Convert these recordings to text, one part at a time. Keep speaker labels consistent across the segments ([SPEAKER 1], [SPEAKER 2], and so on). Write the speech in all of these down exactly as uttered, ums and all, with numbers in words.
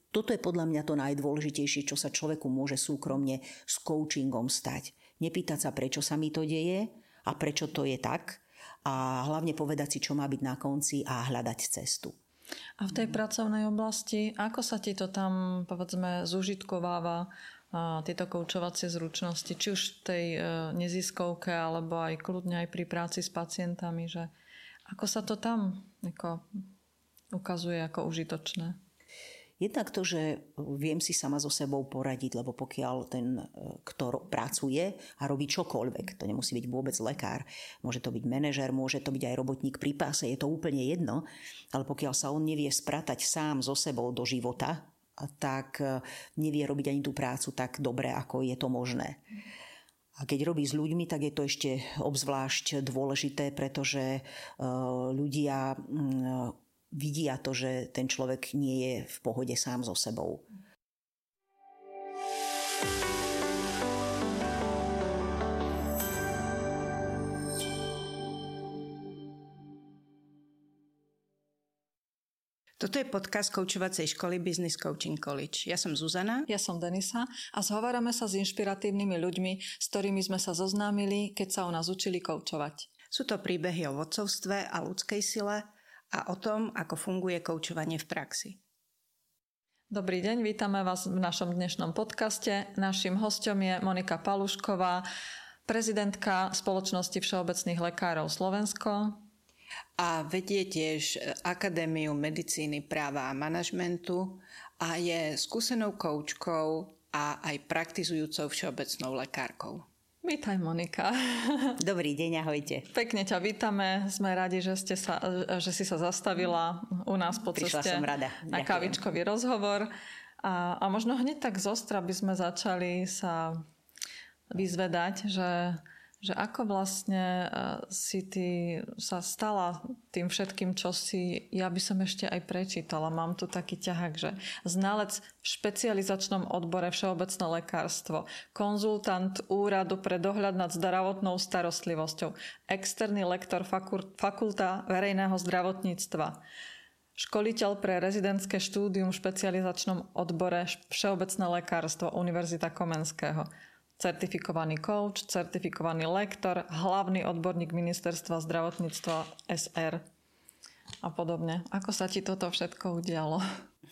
[SPEAKER 1] Toto je podľa mňa to najdôležitejšie, čo sa človeku môže súkromne s coachingom stať. Nepýtať sa, prečo sa mi to deje a prečo to je tak a hlavne povedať si, čo má byť na konci a hľadať cestu.
[SPEAKER 2] A v tej pracovnej oblasti, ako sa ti to tam, povedzme, zužitkováva, tieto koučovacie zručnosti, či už v tej neziskovke, alebo aj kľudne aj pri práci s pacientami, že ako sa to tam ako ukazuje ako užitočné?
[SPEAKER 1] Jednak to, že viem si sama so sebou poradiť, lebo pokiaľ ten, kto pracuje a robí čokoľvek, to nemusí byť vôbec lekár, môže to byť manažer, môže to byť aj robotník pri páse, je to úplne jedno, ale pokiaľ sa on nevie spratať sám so sebou do života, tak nevie robiť ani tú prácu tak dobre, ako je to možné. A keď robí s ľuďmi, tak je to ešte obzvlášť dôležité, pretože ľudia vidia to, že ten človek nie je v pohode sám so sebou.
[SPEAKER 3] Toto je podcast koučovacej školy Business Coaching College. Ja som Zuzana.
[SPEAKER 2] Ja som Denisa a zhovárame sa s inšpiratívnymi ľuďmi, s ktorými sme sa zoznámili, keď sa u nás učili koučovať.
[SPEAKER 3] Sú to príbehy o vodcovstve a ľudskej sile a o tom, ako funguje koučovanie v praxi.
[SPEAKER 2] Dobrý deň, vítame vás v našom dnešnom podcaste. Naším hosťom je Monika Palušková, prezidentka Spoločnosti všeobecných lekárov Slovensko.
[SPEAKER 3] A vedie tiež Akadémiu medicíny, práva a manažmentu a je skúsenou koučkou a aj praktizujúcou všeobecnou lekárkou.
[SPEAKER 2] Vítaj, Monika.
[SPEAKER 1] Dobrý deň, ahojte.
[SPEAKER 2] Pekne ťa vítame. Sme radi, že, ste sa, že si sa zastavila u nás po
[SPEAKER 1] Prišla
[SPEAKER 2] ceste
[SPEAKER 1] som rada.
[SPEAKER 2] na kavičkový rozhovor. A, a možno hneď tak zostra by sme začali sa vyzvedať, že, že ako vlastne si ty sa stala tým všetkým, čo si ja by som ešte aj prečítala. Mám tu taký ťahák, že znalec v špecializačnom odbore všeobecné lekárstvo, konzultant úradu pre dohľad nad zdravotnou starostlivosťou, externý lektor fakulta verejného zdravotníctva, školiteľ pre rezidentské štúdium v špecializačnom odbore všeobecné lekárstvo Univerzita Komenského, certifikovaný coach, certifikovaný lektor, hlavný odborník ministerstva zdravotníctva es er a podobne. Ako sa ti toto všetko udialo?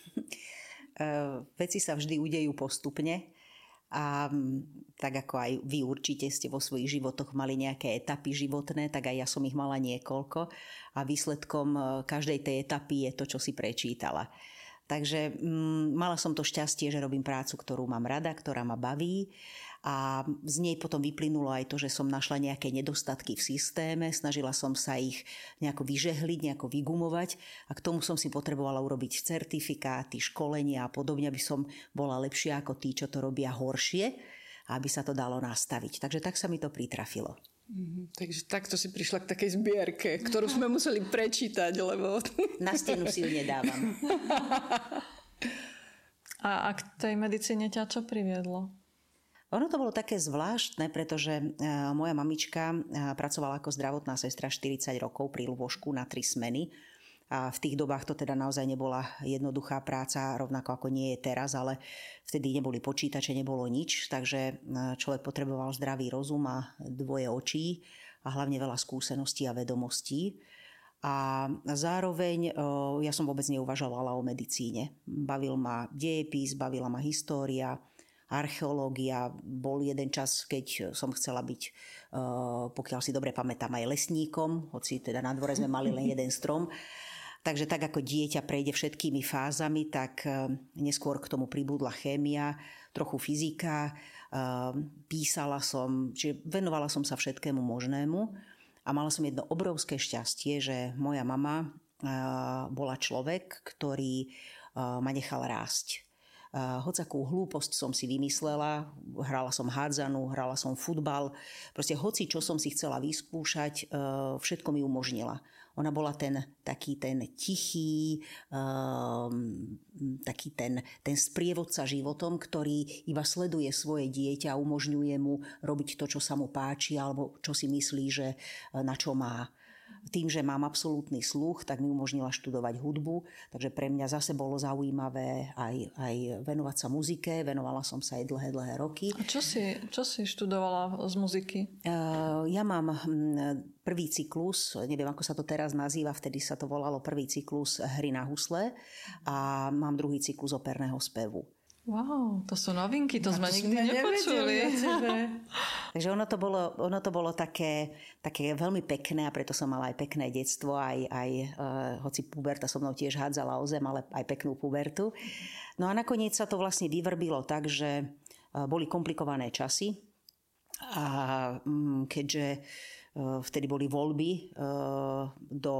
[SPEAKER 1] Veci sa vždy udejú postupne a tak ako aj vy určite ste vo svojich životoch mali nejaké etapy životné, tak aj ja som ich mala niekoľko a výsledkom každej tej etapy je to, čo si prečítala. Takže mm, mala som to šťastie, že robím prácu, ktorú mám rada, ktorá ma baví a z nej potom vyplynulo aj to, že som našla nejaké nedostatky v systéme, snažila som sa ich nejako vyžehliť, nejako vygumovať a k tomu som si potrebovala urobiť certifikáty, školenia a podobne, aby som bola lepšia ako tí, čo to robia horšie a aby sa to dalo nastaviť. Takže tak sa mi to pritrafilo.
[SPEAKER 3] Mm-hmm. Takže takto si prišla k takej zbierke, ktorú sme museli prečítať, lebo...
[SPEAKER 1] Na stenu si ju nedávam.
[SPEAKER 2] A, a k tej medicíne ťa čo priviedlo?
[SPEAKER 1] Ono to bolo také zvláštne, pretože moja mamička pracovala ako zdravotná sestra štyridsať rokov pri lôžku na tri smeny. A v tých dobách to teda naozaj nebola jednoduchá práca, rovnako ako nie je teraz, ale vtedy neboli počítače, nebolo nič, takže človek potreboval zdravý rozum a dvoje očí a hlavne veľa skúseností a vedomostí. A zároveň ja som vôbec neuvažovala o medicíne. Bavil ma dejepis, bavila ma história, archeológia. Bol jeden čas, keď som chcela byť, pokiaľ si dobre pamätám, aj lesníkom, hoci teda na dvore sme mali len jeden strom. Takže tak ako dieťa prejde všetkými fázami, tak neskôr k tomu pribudla chémia, trochu fyzika, písala som, čiže venovala som sa všetkému možnému a mala som jedno obrovské šťastie, že moja mama bola človek, ktorý ma nechal rásť. Hocakú hlúposť som si vymyslela, hrala som hádzanú, hrala som futbal, proste hoci čo som si chcela vyskúšať, všetko mi umožnila. Ona bola ten taký ten tichý, um, taký ten, ten sprievodca životom, ktorý iba sleduje svoje dieťa a umožňuje mu robiť to, čo sa mu páči alebo čo si myslí, že na čo má. Tým, že mám absolútny sluch, tak mi umožnila študovať hudbu, takže pre mňa zase bolo zaujímavé aj, aj venovať sa muzike, venovala som sa aj dlhé, dlhé roky.
[SPEAKER 2] A čo si, čo si študovala z muziky?
[SPEAKER 1] Ja mám prvý cyklus, neviem, ako sa to teraz nazýva, vtedy sa to volalo prvý cyklus hry na husle a mám druhý cyklus operného spevu.
[SPEAKER 2] Wow, to sú novinky, to
[SPEAKER 3] no,
[SPEAKER 2] sme
[SPEAKER 3] to
[SPEAKER 2] nikdy nepočuli.
[SPEAKER 1] Takže ono to bolo, ono to bolo také, také veľmi pekné a preto som mala aj pekné detstvo, aj, aj uh, hoci puberta so mnou tiež hádzala o zem, ale aj peknú pubertu. No a nakoniec sa to vlastne vyvrbilo tak, že uh, boli komplikované časy a um, keďže vtedy boli voľby do,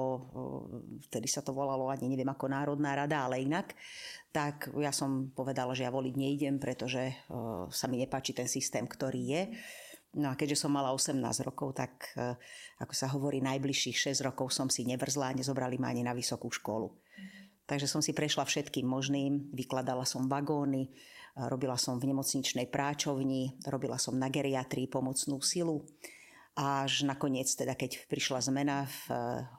[SPEAKER 1] vtedy sa to volalo, ani neviem ako Národná rada, ale inak, tak ja som povedala, že ja voliť neidem, pretože sa mi nepáči ten systém, ktorý je. No a keďže som mala osemnásť rokov, tak ako sa hovorí, najbližších šesť rokov som si nevrzla a nezobrali ma ani na vysokú školu. Takže som si prešla všetkým možným, vykladala som vagóny, robila som v nemocničnej práčovni, robila som na geriatrii pomocnú silu. Až nakoniec, teda keď prišla zmena v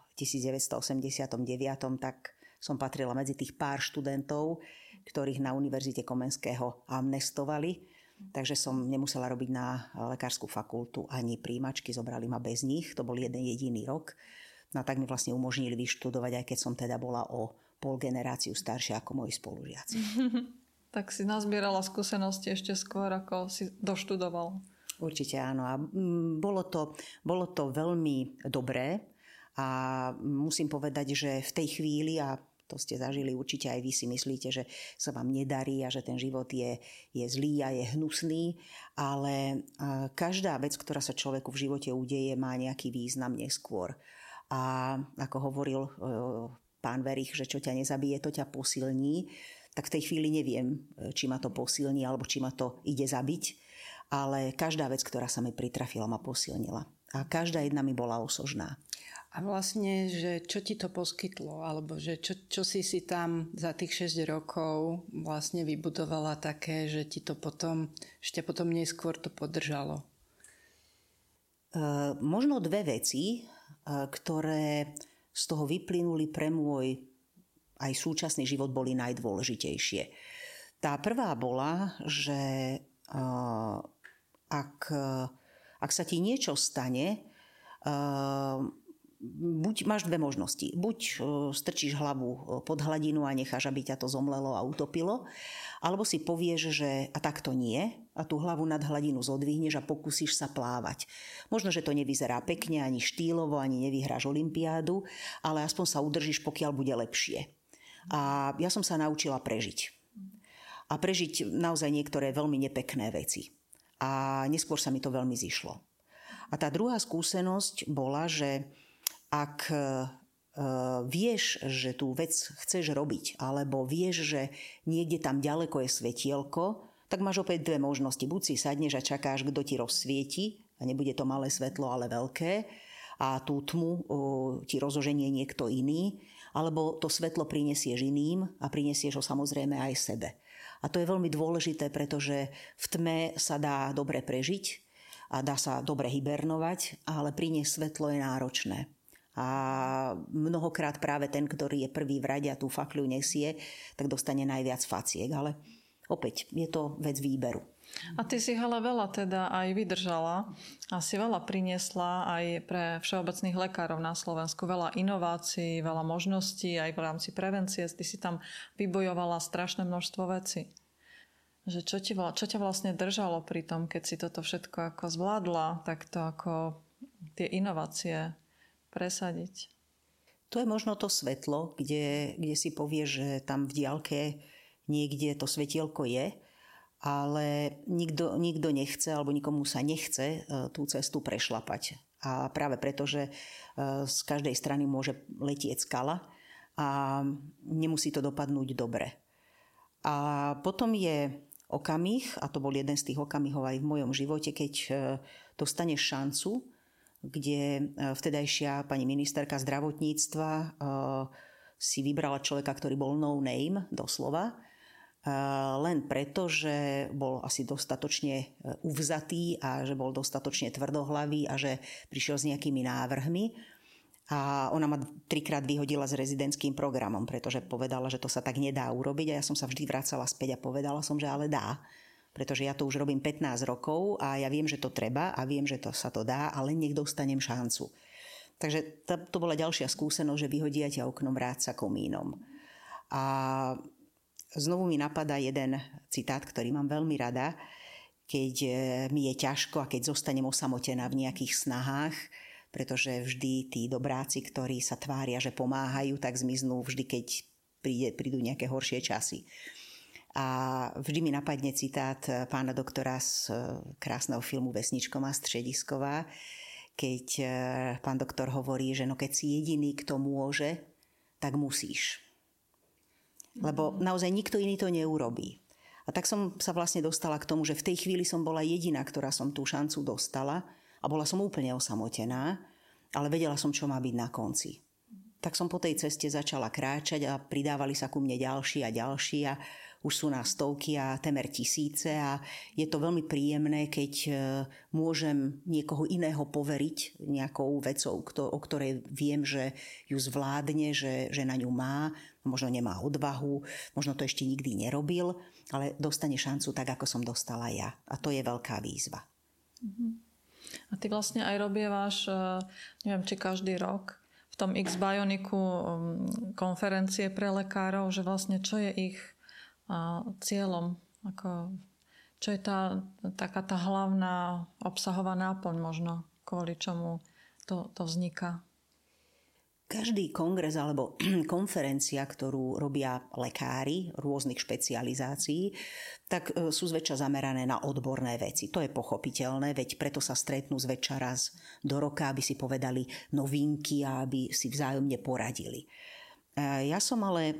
[SPEAKER 1] devätnásťstoosemdesiatdeväť, tak som patrila medzi tých pár študentov, ktorých na Univerzite Komenského amnestovali. Takže som nemusela robiť na lekárskú fakultu ani príjmačky, zobrali ma bez nich. To bol jeden jediný rok. No a tak mi vlastne umožnili vyštudovať, aj keď som teda bola o pol generáciu staršia ako moji spolužiaci.
[SPEAKER 2] Tak si nazbierala skúsenosti ešte skôr, ako si doštudoval.
[SPEAKER 1] Určite áno. A bolo to, bolo to veľmi dobré a musím povedať, že v tej chvíli, a to ste zažili určite aj vy, si myslíte, že sa vám nedarí a že ten život je, je zlý a je hnusný, ale každá vec, ktorá sa človeku v živote udeje, má nejaký význam neskôr. A ako hovoril pán Verich, že čo ťa nezabije, to ťa posilní, tak v tej chvíli neviem, či ma to posilní alebo či ma to ide zabiť. Ale každá vec, ktorá sa mi pritrafila, ma posilnila. A každá jedna mi bola osožná.
[SPEAKER 3] A vlastne, že čo ti to poskytlo? Alebo že čo, čo si si tam za tých šesť rokov vlastne vybudovala také, že ti to potom, ešte potom neskôr to podržalo?
[SPEAKER 1] E, možno dve veci, e, ktoré z toho vyplynuli pre môj aj súčasný život, boli najdôležitejšie. Tá prvá bola, že e, Ak, ak sa ti niečo stane, buď máš dve možnosti. Buď strčíš hlavu pod hladinu a necháš, aby ťa to zomlelo a utopilo, alebo si povieš, že a tak to nie, a tú hlavu nad hladinu zodvihneš a pokúsiš sa plávať. Možno, že to nevyzerá pekne, ani štýlovo, ani nevyhráš olympiádu, ale aspoň sa udržíš, pokiaľ bude lepšie. A ja som sa naučila prežiť. A prežiť naozaj niektoré veľmi nepekné veci. A neskôr sa mi to veľmi zišlo. A tá druhá skúsenosť bola, že ak e, vieš, že tú vec chceš robiť, alebo vieš, že niekde tam ďaleko je svetielko, tak máš opäť dve možnosti. Buď si sadneš a čakáš, kto ti rozsvieti, a nebude to malé svetlo, ale veľké, a tú tmu o, ti rozoženie niekto iný, alebo to svetlo prinesieš iným a prinesieš ho samozrejme aj sebe. A to je veľmi dôležité, pretože v tme sa dá dobre prežiť a dá sa dobre hibernovať, ale priniesť svetlo je náročné. A mnohokrát práve ten, ktorý je prvý v rade a tú fakľu nesie, tak dostane najviac faciek. Ale opäť je to vec výberu.
[SPEAKER 2] A ty si ale veľa teda aj vydržala a si veľa priniesla aj pre všeobecných lekárov na Slovensku. Veľa inovácií, veľa možností aj v rámci prevencie. Ty si tam vybojovala strašné množstvo vecí. Že čo, ti, čo ťa vlastne držalo pri tom, keď si toto všetko ako zvládla, takto ako tie inovácie presadiť?
[SPEAKER 1] To je možno to svetlo, kde, kde si povieš, že tam v diaľke niekde to svetielko je, ale nikto, nikto nechce alebo nikomu sa nechce tú cestu prešlapať. A práve preto, že z každej strany môže letieť skala a nemusí to dopadnúť dobre. A potom je okamih, a to bol jeden z tých okamihov aj v mojom živote, keď dostaneš šancu, kde vtedajšia pani ministerka zdravotníctva si vybrala človeka, ktorý bol no name, doslova, len preto, že bol asi dostatočne uvzatý a že bol dostatočne tvrdohlavý a že prišiel s nejakými návrhmi. A ona ma trikrát vyhodila s rezidentským programom, pretože povedala, že to sa tak nedá urobiť a ja som sa vždy vracala späť a povedala som, že ale dá. Pretože ja to už robím pätnásť rokov a ja viem, že to treba a viem, že to sa to dá, ale nech dostanem šancu. Takže to, to bola ďalšia skúsenosť, že vyhodia ťa oknom, vráť sa komínom. A znovu mi napadá jeden citát, ktorý mám veľmi rada, keď mi je ťažko a keď zostanem osamotená v nejakých snahách, pretože vždy tí dobráci, ktorí sa tvária, že pomáhajú, tak zmiznú vždy, keď príde, prídu nejaké horšie časy. A vždy mi napadne citát pána doktora z krásneho filmu Vesničko má středisková, keď pán doktor hovorí, že no keď si jediný, kto môže, tak musíš. Lebo naozaj nikto iný to neurobí. A tak som sa vlastne dostala k tomu, že v tej chvíli som bola jediná, ktorá som tú šancu dostala a bola som úplne osamotená, ale vedela som, čo má byť na konci. Tak som po tej ceste začala kráčať a pridávali sa ku mne ďalší a ďalší a už sú nás stovky a temer tisíce a je to veľmi príjemné, keď môžem niekoho iného poveriť nejakou vecou, o ktorej viem, že ju zvládne, že, že na ňu má, možno nemá odvahu, možno to ešte nikdy nerobil, ale dostane šancu tak, ako som dostala ja. A to je veľká výzva.
[SPEAKER 2] Mhm. A ty vlastne aj robievaš, neviem, či každý rok v tom X-Bioniku konferencie pre lekárov, že vlastne čo je ich cieľom, ako, čo je tá, taká tá hlavná obsahová náplň možno, kvôli čomu to, to vzniká.
[SPEAKER 1] Každý kongres alebo konferencia, ktorú robia lekári rôznych špecializácií, tak sú zväčša zamerané na odborné veci. To je pochopiteľné, veď preto sa stretnú zväčša raz do roka, aby si povedali novinky a aby si vzájomne poradili. Ja som ale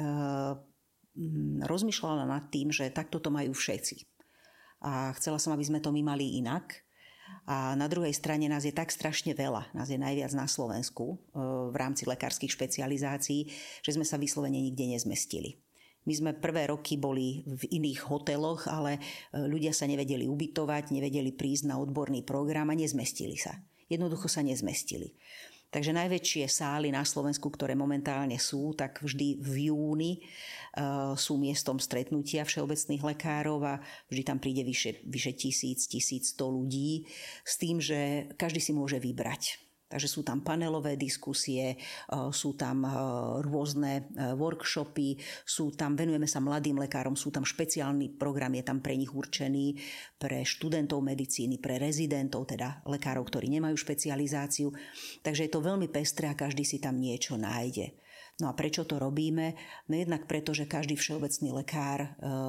[SPEAKER 1] rozmýšľala nad tým, že takto to majú všetci. A chcela som, aby sme to my mali inak. A na druhej strane nás je tak strašne veľa, nás je najviac na Slovensku v rámci lekárskych špecializácií, že sme sa vyslovene nikde nezmestili. My sme prvé roky boli v iných hoteloch, ale ľudia sa nevedeli ubytovať, nevedeli prísť na odborný program a nezmestili sa. Jednoducho sa nezmestili. Takže najväčšie sály na Slovensku, ktoré momentálne sú, tak vždy v júni uh, sú miestom stretnutia všeobecných lekárov a vždy tam príde vyše, vyše tisíc, tisícsto ľudí s tým, že každý si môže vybrať. Takže sú tam panelové diskusie, sú tam rôzne workshopy, sú tam, venujeme sa mladým lekárom, sú tam špeciálny program, je tam pre nich určený pre študentov medicíny, pre rezidentov, teda lekárov, ktorí nemajú špecializáciu. Takže je to veľmi pestré a každý si tam niečo nájde. No a prečo to robíme? No jednak preto, že každý všeobecný lekár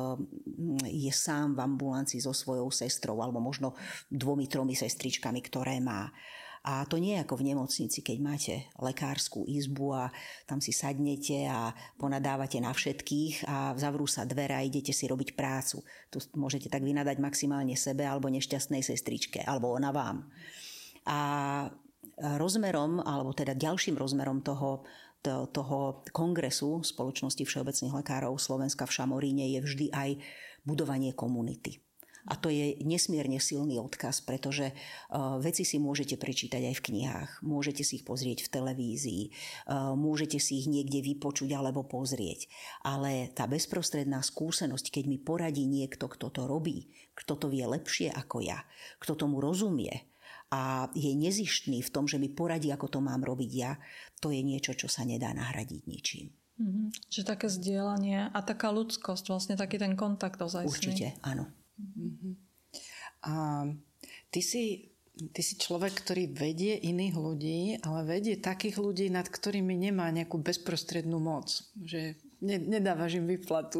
[SPEAKER 1] je sám v ambulancii so svojou sestrou alebo možno dvomi, tromi sestričkami, ktoré má. A to nie je ako v nemocnici, keď máte lekárskú izbu a tam si sadnete a ponadávate na všetkých a zavrú sa dvere a idete si robiť prácu. Tu môžete tak vynadať maximálne sebe alebo nešťastnej sestričke, alebo ona vám. A rozmerom, alebo teda ďalším rozmerom toho, to, toho kongresu Spoločnosti všeobecných lekárov Slovenska v Šamoríne je vždy aj budovanie komunity. A to je nesmierne silný odkaz, pretože uh, veci si môžete prečítať aj v knihách, môžete si ich pozrieť v televízii, uh, môžete si ich niekde vypočuť alebo pozrieť. Ale tá bezprostredná skúsenosť, keď mi poradí niekto, kto to robí, kto to vie lepšie ako ja, kto tomu rozumie a je nezištný v tom, že mi poradí, ako to mám robiť ja, to je niečo, čo sa nedá nahradiť ničím.
[SPEAKER 2] Mm-hmm. Čiže také zdieľanie a taká ľudskosť, vlastne taký ten kontakt ozajstný.
[SPEAKER 1] Určite, áno.
[SPEAKER 3] Uh-huh. A ty si, ty si človek, ktorý vedie iných ľudí, ale vedie takých ľudí, nad ktorými nemá nejakú bezprostrednú moc. Že ne, nedávaš im výplatu.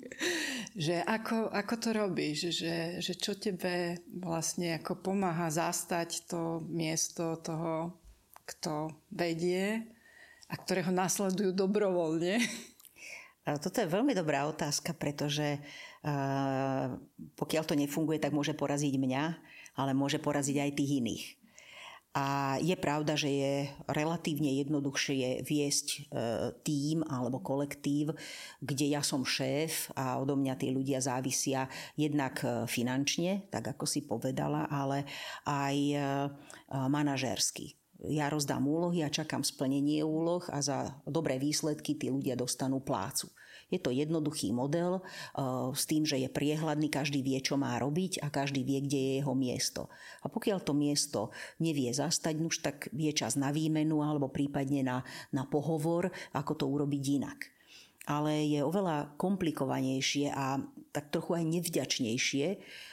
[SPEAKER 3] Že ako, ako to robíš? Že, že čo tebe vlastne ako pomáha zastať to miesto toho, kto vedie a ktorého nasledujú dobrovoľne?
[SPEAKER 1] Toto je veľmi dobrá otázka, pretože uh, pokiaľ to nefunguje, tak môže poraziť mňa, ale môže poraziť aj tých iných. A je pravda, že je relatívne jednoduchšie viesť uh, tím alebo kolektív, kde ja som šéf a odo mňa tí ľudia závisia jednak finančne, tak ako si povedala, ale aj uh, manažérsky. ja rozdám úlohy a čakám splnenie úloh a za dobré výsledky tí ľudia dostanú plácu. Je to jednoduchý model uh, s tým, že je priehľadný, každý vie, čo má robiť a každý vie, kde je jeho miesto. A pokiaľ to miesto nevie zastať, už tak je čas na výmenu alebo prípadne na, na pohovor, ako to urobiť inak. Ale je oveľa komplikovanejšie a tak trochu aj nevďačnejšie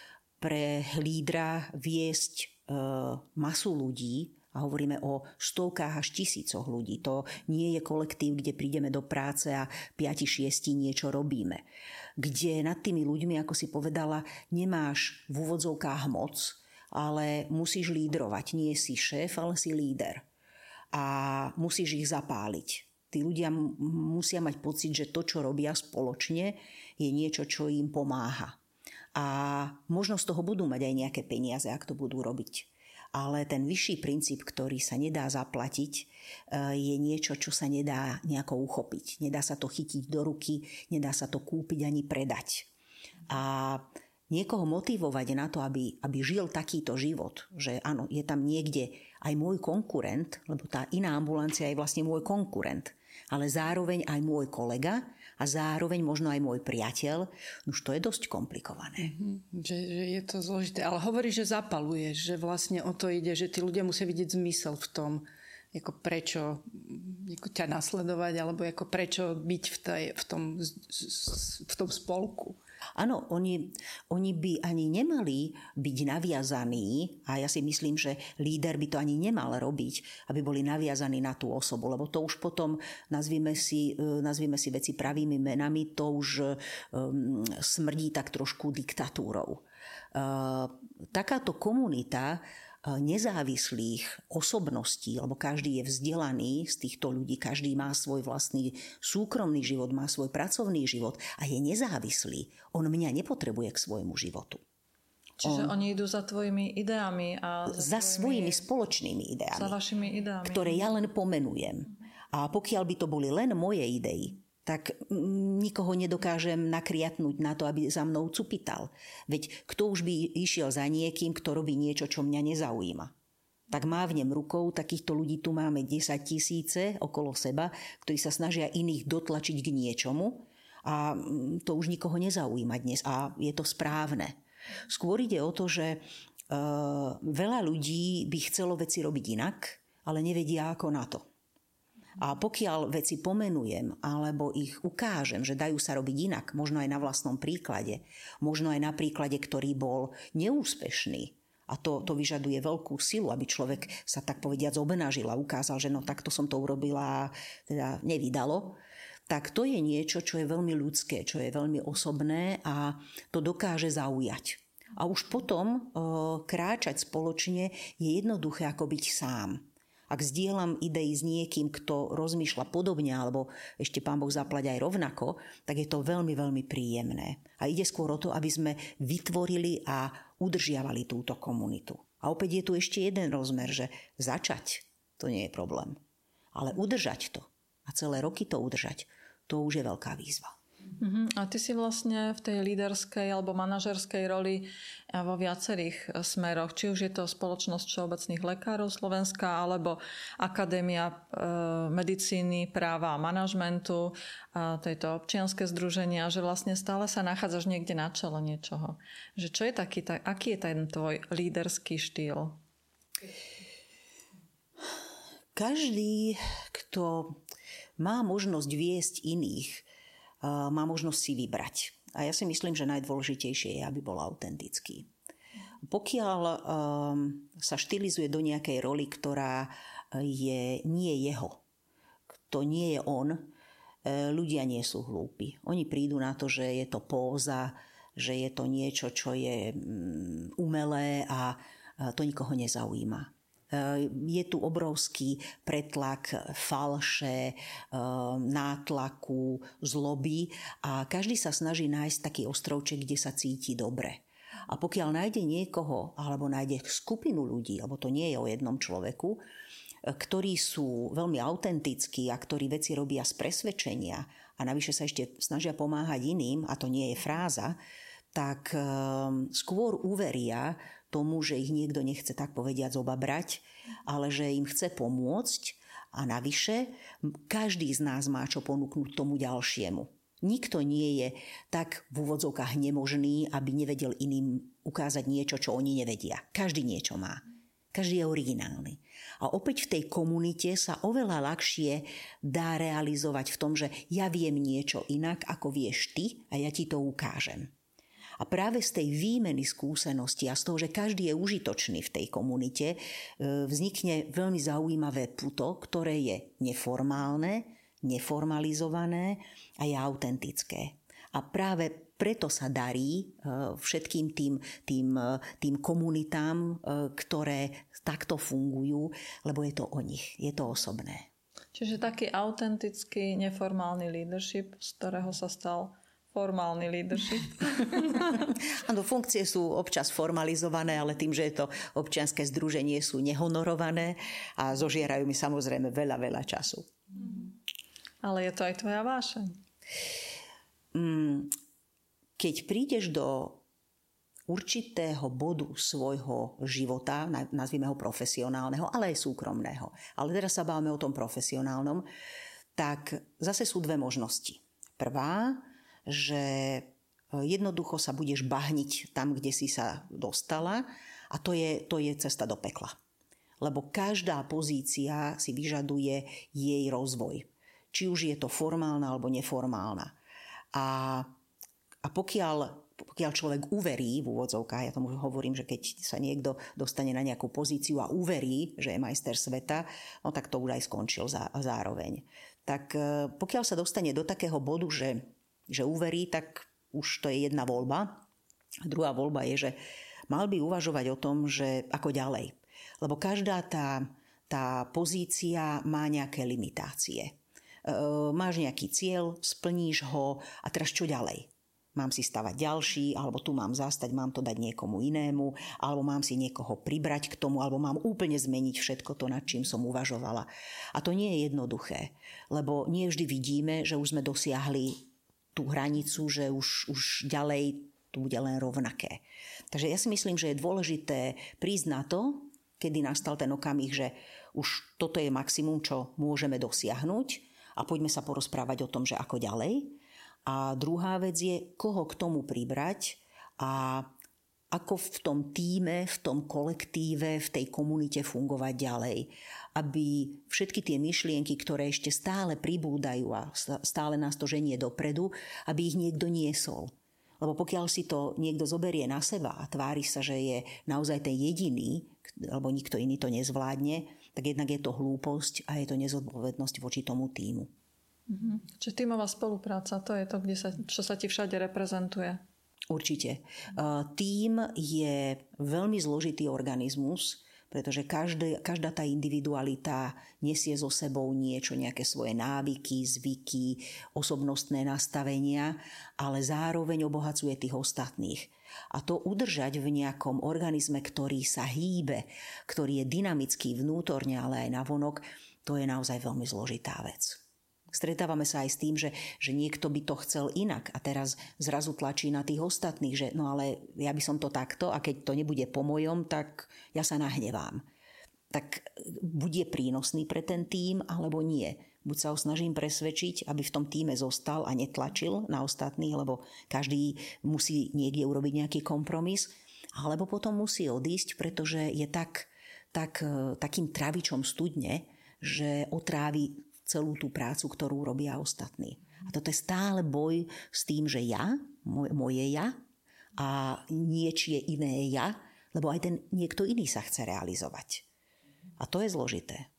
[SPEAKER 1] pre lídra viesť uh, masu ľudí, a hovoríme o stovkách až tisícoch ľudí. To nie je kolektív, kde prídeme do práce a piati, šiesti niečo robíme. Kde nad tými ľuďmi, ako si povedala, nemáš v úvodzovkách moc, ale musíš lídrovať. Nie si šéf, ale si líder. A musíš ich zapáliť. Tí ľudia musia mať pocit, že to, čo robia spoločne, je niečo, čo im pomáha. A možno z toho budú mať aj nejaké peniaze, ak to budú robiť. Ale ten vyšší princíp, ktorý sa nedá zaplatiť, je niečo, čo sa nedá nejako uchopiť. Nedá sa to chytiť do ruky, nedá sa to kúpiť ani predať. A niekoho motivovať na to, aby, aby žil takýto život, že áno, je tam niekde aj môj konkurent, lebo tá iná ambulancia je vlastne môj konkurent, ale zároveň aj môj kolega a zároveň možno aj môj priateľ, už to je dosť komplikované.
[SPEAKER 3] Mm-hmm. Že, že je to zložité. Ale hovorí, že zapaluješ, že vlastne o to ide, že tí ľudia musia vidieť zmysel v tom, ako prečo ako ťa nasledovať, alebo ako prečo byť v, tej, v, tom, v tom spolku.
[SPEAKER 1] Áno, oni, oni by ani nemali byť naviazaní, a ja si myslím, že líder by to ani nemal robiť, aby boli naviazaní na tú osobu, lebo to už potom, nazvime si, nazvime si veci pravými menami, to už um, smrdí tak trošku diktatúrou. Uh, takáto komunita nezávislých osobností, lebo každý je vzdelaný z týchto ľudí, každý má svoj vlastný súkromný život, má svoj pracovný život a je nezávislý. On mňa nepotrebuje k svojmu životu.
[SPEAKER 2] Čiže On, oni idú za tvojimi ideami a
[SPEAKER 1] za
[SPEAKER 2] za,
[SPEAKER 1] svojimi
[SPEAKER 2] tvojimi,
[SPEAKER 1] spoločnými ideami.
[SPEAKER 2] Za vašimi ideami.
[SPEAKER 1] Ktoré ja len pomenujem. A pokiaľ by to boli len moje idei, tak nikoho nedokážem nakriatnúť na to, aby za mnou cupital. Veď kto už by išiel za niekým, kto robí niečo, čo mňa nezaujíma. Tak mávnem rukou, takýchto ľudí tu máme desať tisíce okolo seba, ktorí sa snažia iných dotlačiť k niečomu a to už nikoho nezaujíma dnes a je to správne. Skôr ide o to, že uh, veľa ľudí by chcelo veci robiť inak, ale nevedia ako na to. A pokiaľ veci pomenujem alebo ich ukážem, že dajú sa robiť inak, možno aj na vlastnom príklade, možno aj na príklade, ktorý bol neúspešný, a to, to vyžaduje veľkú silu, aby človek sa tak povediac obenažil a ukázal, že no takto som to urobila, teda nevydalo, tak to je niečo, čo je veľmi ľudské, čo je veľmi osobné a to dokáže zaujať. A už potom e, kráčať spoločne je jednoduché ako byť sám. Ak zdieľam idei s niekým, kto rozmýšľa podobne, alebo ešte Pán Boh zaplať aj rovnako, tak je to veľmi, veľmi príjemné. A ide skôr o to, aby sme vytvorili a udržiavali túto komunitu. A opäť je tu ešte jeden rozmer, že začať, to nie je problém. Ale udržať to a celé roky to udržať, to už je veľká výzva.
[SPEAKER 2] Uh-huh. A ty si vlastne v tej líderskej alebo manažerskej roli vo viacerých smeroch. Či už je to Spoločnosť všeobecných lekárov Slovenska alebo Akadémia e, medicíny, práva a manažmentu, a tejto občianske združenia, že vlastne stále sa nachádzaš niekde na čele niečoho. Že čo je taký, tak, aký je ten tvoj líderský štýl?
[SPEAKER 1] Každý, kto má možnosť viesť iných, má možnosť si vybrať. A ja si myslím, že najdôležitejšie je, aby bol autentický. Pokiaľ um, sa štilizuje do nejakej roli, ktorá je nie jeho, to nie je on, ľudia nie sú hlúpi. Oni prídu na to, že je to póza, že je to niečo, čo je umelé a to nikoho nezaujíma. Je tu obrovský pretlak falše, nátlaku, zloby a každý sa snaží nájsť taký ostrovček, kde sa cíti dobre. A pokiaľ nájde niekoho, alebo nájde skupinu ľudí, alebo to nie je o jednom človeku, ktorí sú veľmi autentickí a ktorí veci robia z presvedčenia a navyše sa ešte snažia pomáhať iným, a to nie je fráza, tak skôr uveria tomu, že ich niekto nechce tak povediať zobabrať, ale že im chce pomôcť a navyše každý z nás má čo ponúknuť tomu ďalšiemu. Nikto nie je tak v úvodzovkách nemožný, aby nevedel iným ukázať niečo, čo oni nevedia. Každý niečo má. Každý je originálny. A opäť v tej komunite sa oveľa ľahšie dá realizovať v tom, že ja viem niečo inak, ako vieš ty a ja ti to ukážem. A práve z tej výmeny skúseností a z toho, že každý je užitočný v tej komunite, vznikne veľmi zaujímavé puto, ktoré je neformálne, neformalizované a je autentické. A práve preto sa darí všetkým tým, tým, tým komunitám, ktoré takto fungujú, lebo je to o nich, je to osobné.
[SPEAKER 2] Čiže taký autentický, neformálny leadership, z ktorého sa stal formálny leadership.
[SPEAKER 1] Áno, funkcie sú občas formalizované, ale tým, že je to občianske združenie, sú nehonorované a zožierajú mi samozrejme veľa, veľa času.
[SPEAKER 2] Ale je to aj tvoja vášeň.
[SPEAKER 1] Keď prídeš do určitého bodu svojho života, nazvime ho profesionálneho, ale aj súkromného, ale teraz sa bavíme o tom profesionálnom, tak zase sú dve možnosti. Prvá, že jednoducho sa budeš bahniť tam, kde si sa dostala a to je, to je cesta do pekla. Lebo každá pozícia si vyžaduje jej rozvoj. Či už je to formálna alebo neformálna. A, a pokiaľ, pokiaľ človek uverí, v úvodzovkách, ja tomu hovorím, že keď sa niekto dostane na nejakú pozíciu a uverí, že je majster sveta, no tak to už aj skončil zá, zároveň. Tak pokiaľ sa dostane do takého bodu, že že uverí, tak už to je jedna voľba. Druhá voľba je, že mal by uvažovať o tom, že ako ďalej. Lebo každá tá, tá pozícia má nejaké limitácie. E, máš nejaký cieľ, splníš ho a teraz čo ďalej? Mám si stavať ďalší, alebo tu mám zastať, mám to dať niekomu inému, alebo mám si niekoho pribrať k tomu, alebo mám úplne zmeniť všetko to, nad čím som uvažovala. A to nie je jednoduché, lebo nie vždy vidíme, že už sme dosiahli tú hranicu, že už, už ďalej tu bude len rovnaké. Takže ja si myslím, že je dôležité prísť na to, kedy nastal ten okamih, že už toto je maximum, čo môžeme dosiahnuť a poďme sa porozprávať o tom, že ako ďalej. A druhá vec je, koho k tomu pribrať a ako v tom tíme, v tom kolektíve, v tej komunite fungovať ďalej. Aby všetky tie myšlienky, ktoré ešte stále pribúdajú a stále nás to ženie dopredu, aby ich niekto niesol. Lebo pokiaľ si to niekto zoberie na seba a tvári sa, že je naozaj ten jediný, alebo nikto iný to nezvládne, tak jednak je to hlúposť a je to nezodpovednosť voči tomu tímu.
[SPEAKER 2] Mhm. Čiže tímová spolupráca, to je to, kde sa, čo sa ti všade reprezentuje.
[SPEAKER 1] Určite. Tím je veľmi zložitý organizmus, pretože každý, každá tá individualita nesie so sebou niečo, nejaké svoje návyky, zvyky, osobnostné nastavenia, ale zároveň obohacuje tých ostatných. A to udržať v nejakom organizme, ktorý sa hýbe, ktorý je dynamický vnútorne, ale aj navonok, to je naozaj veľmi zložitá vec. Stretávame sa aj s tým, že, že niekto by to chcel inak a teraz zrazu tlačí na tých ostatných, že no ale ja by som to takto a keď to nebude po mojom, tak ja sa nahnevám. Tak buď je prínosný pre ten tím, alebo nie. Buď sa ho snažím presvedčiť, aby v tom tíme zostal a netlačil na ostatných, lebo každý musí niekde urobiť nejaký kompromis, alebo potom musí odísť, pretože je tak, tak, takým travičom studne, že otrávi celú tú prácu, ktorú robia ostatní. A toto je stále boj s tým, že ja, moje, moje ja a niečie iné ja, lebo aj ten niekto iný sa chce realizovať. A to je zložité.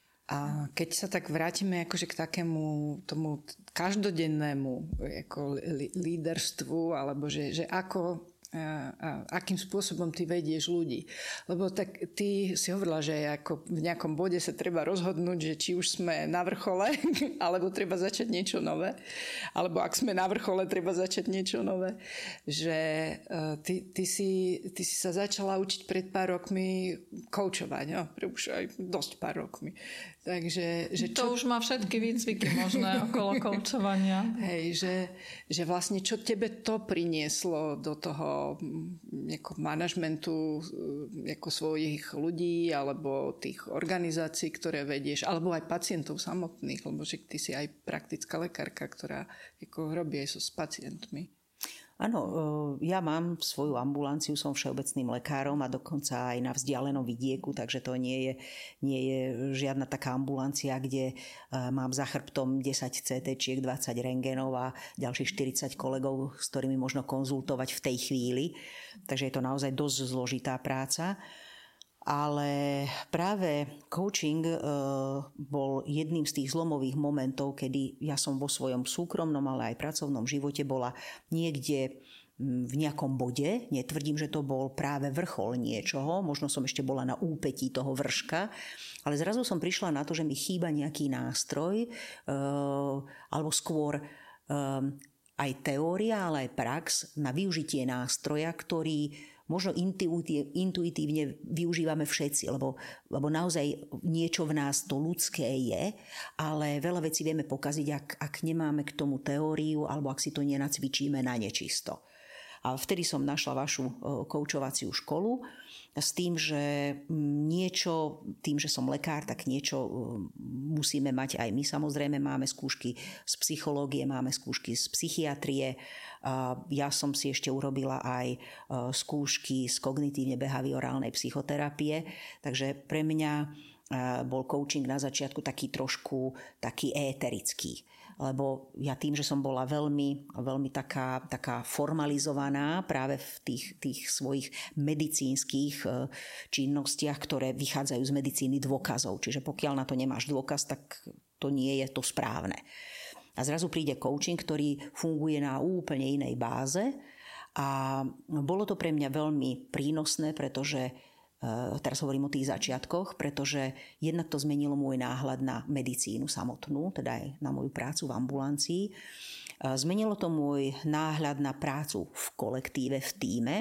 [SPEAKER 3] A keď sa tak vrátime akože k takému tomu každodennému ako líderstvu, alebo že, že ako A, a akým spôsobom ty vedieš ľudí. Lebo tak ty si hovorila, že ako v nejakom bode sa treba rozhodnúť, že či už sme na vrchole, alebo treba začať niečo nové. Alebo ak sme na vrchole, treba začať niečo nové. Že uh, ty, ty, si, ty si sa začala učiť pred pár rokmi koučovať. No, už aj dosť pár rokmi. Takže, že
[SPEAKER 2] čo... To už má všetky výcviky možné okolo koučovania.
[SPEAKER 3] Hej, že, že vlastne čo tebe to prinieslo do toho ako manažmentu ako svojich ľudí alebo tých organizácií, ktoré vedieš, alebo aj pacientov samotných, lebo že ty si aj praktická lekárka, ktorá ako robí aj so s pacientmi.
[SPEAKER 1] Áno, ja mám svoju ambulanciu, som všeobecným lekárom a dokonca aj na vzdialenom vidieku, takže to nie je, nie je žiadna taká ambulancia, kde mám za chrbtom desať cé téčiek, dvadsať rentgenov a ďalších štyridsať kolegov, s ktorými možno konzultovať v tej chvíli. Takže je to naozaj dosť zložitá práca. Ale práve coaching e, bol jedným z tých zlomových momentov, kedy ja som vo svojom súkromnom, ale aj pracovnom živote bola niekde v nejakom bode. Netvrdím, že to bol práve vrchol niečoho, možno som ešte bola na úpetí toho vrška, ale zrazu som prišla na to, že mi chýba nejaký nástroj, e, alebo skôr e, aj teória, ale aj prax na využitie nástroja, ktorý možno intuitívne využívame všetci, lebo, lebo naozaj niečo v nás to ľudské je, ale veľa vecí vieme pokaziť, ak, ak nemáme k tomu teóriu alebo ak si to nenacvičíme na nečisto. A vtedy som našla vašu koučovaciu školu s tým, že niečo, tým, že som lekár, tak niečo musíme mať aj my. Samozrejme máme skúšky z psychológie, máme skúšky z psychiatrie. Ja som si ešte urobila aj skúšky z kognitívne-behaviorálnej psychoterapie, takže pre mňa bol coaching na začiatku taký trošku taký éterický. Lebo ja tým, že som bola veľmi, veľmi taká, taká formalizovaná práve v tých, tých svojich medicínskych činnostiach, ktoré vychádzajú z medicíny dôkazov. Čiže pokiaľ na to nemáš dôkaz, tak to nie je to správne. A zrazu príde coaching, ktorý funguje na úplne inej báze a bolo to pre mňa veľmi prínosné, pretože teraz hovorím o tých začiatkoch, pretože jednak to zmenilo môj náhľad na medicínu samotnú, teda aj na moju prácu v ambulancii. Zmenilo to môj náhľad na prácu v kolektíve, v tíme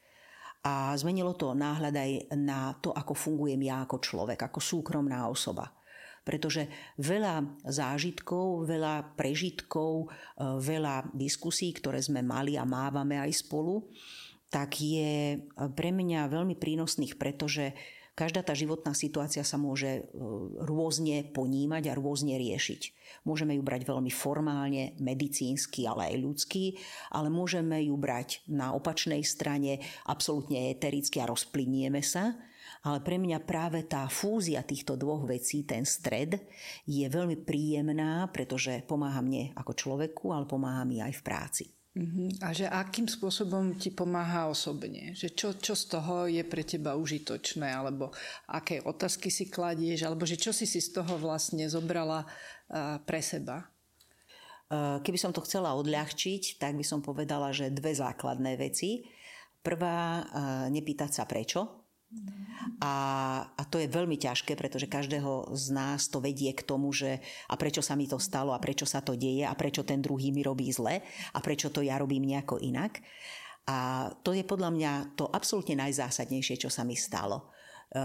[SPEAKER 1] a zmenilo to náhľad aj na to, ako fungujem ja ako človek, ako súkromná osoba. Pretože veľa zážitkov, veľa prežitkov, veľa diskusí, ktoré sme mali a mávame aj spolu, tak je pre mňa veľmi prínosných, pretože každá tá životná situácia sa môže rôzne ponímať a rôzne riešiť. Môžeme ju brať veľmi formálne, medicínsky, ale aj ľudský, ale môžeme ju brať na opačnej strane absolútne etericky a rozplynieme sa. Ale pre mňa práve tá fúzia týchto dvoch vecí, ten stred, je veľmi príjemná, pretože pomáha mne ako človeku, ale pomáha mi aj v práci.
[SPEAKER 3] Uh-huh. A že akým spôsobom ti pomáha osobne? Že čo, čo z toho je pre teba užitočné? Alebo aké otázky si kladieš? Alebo že čo si si z toho vlastne zobrala uh, pre seba?
[SPEAKER 1] Keby som to chcela odľahčiť, tak by som povedala, že dve základné veci. Prvá, uh, nepýtať sa prečo. A, a to je veľmi ťažké, pretože každého z nás to vedie k tomu, že a prečo sa mi to stalo a prečo sa to deje a prečo ten druhý mi robí zle a prečo to ja robím nejako inak. A to je podľa mňa to absolútne najzásadnejšie, čo sa mi stalo. E,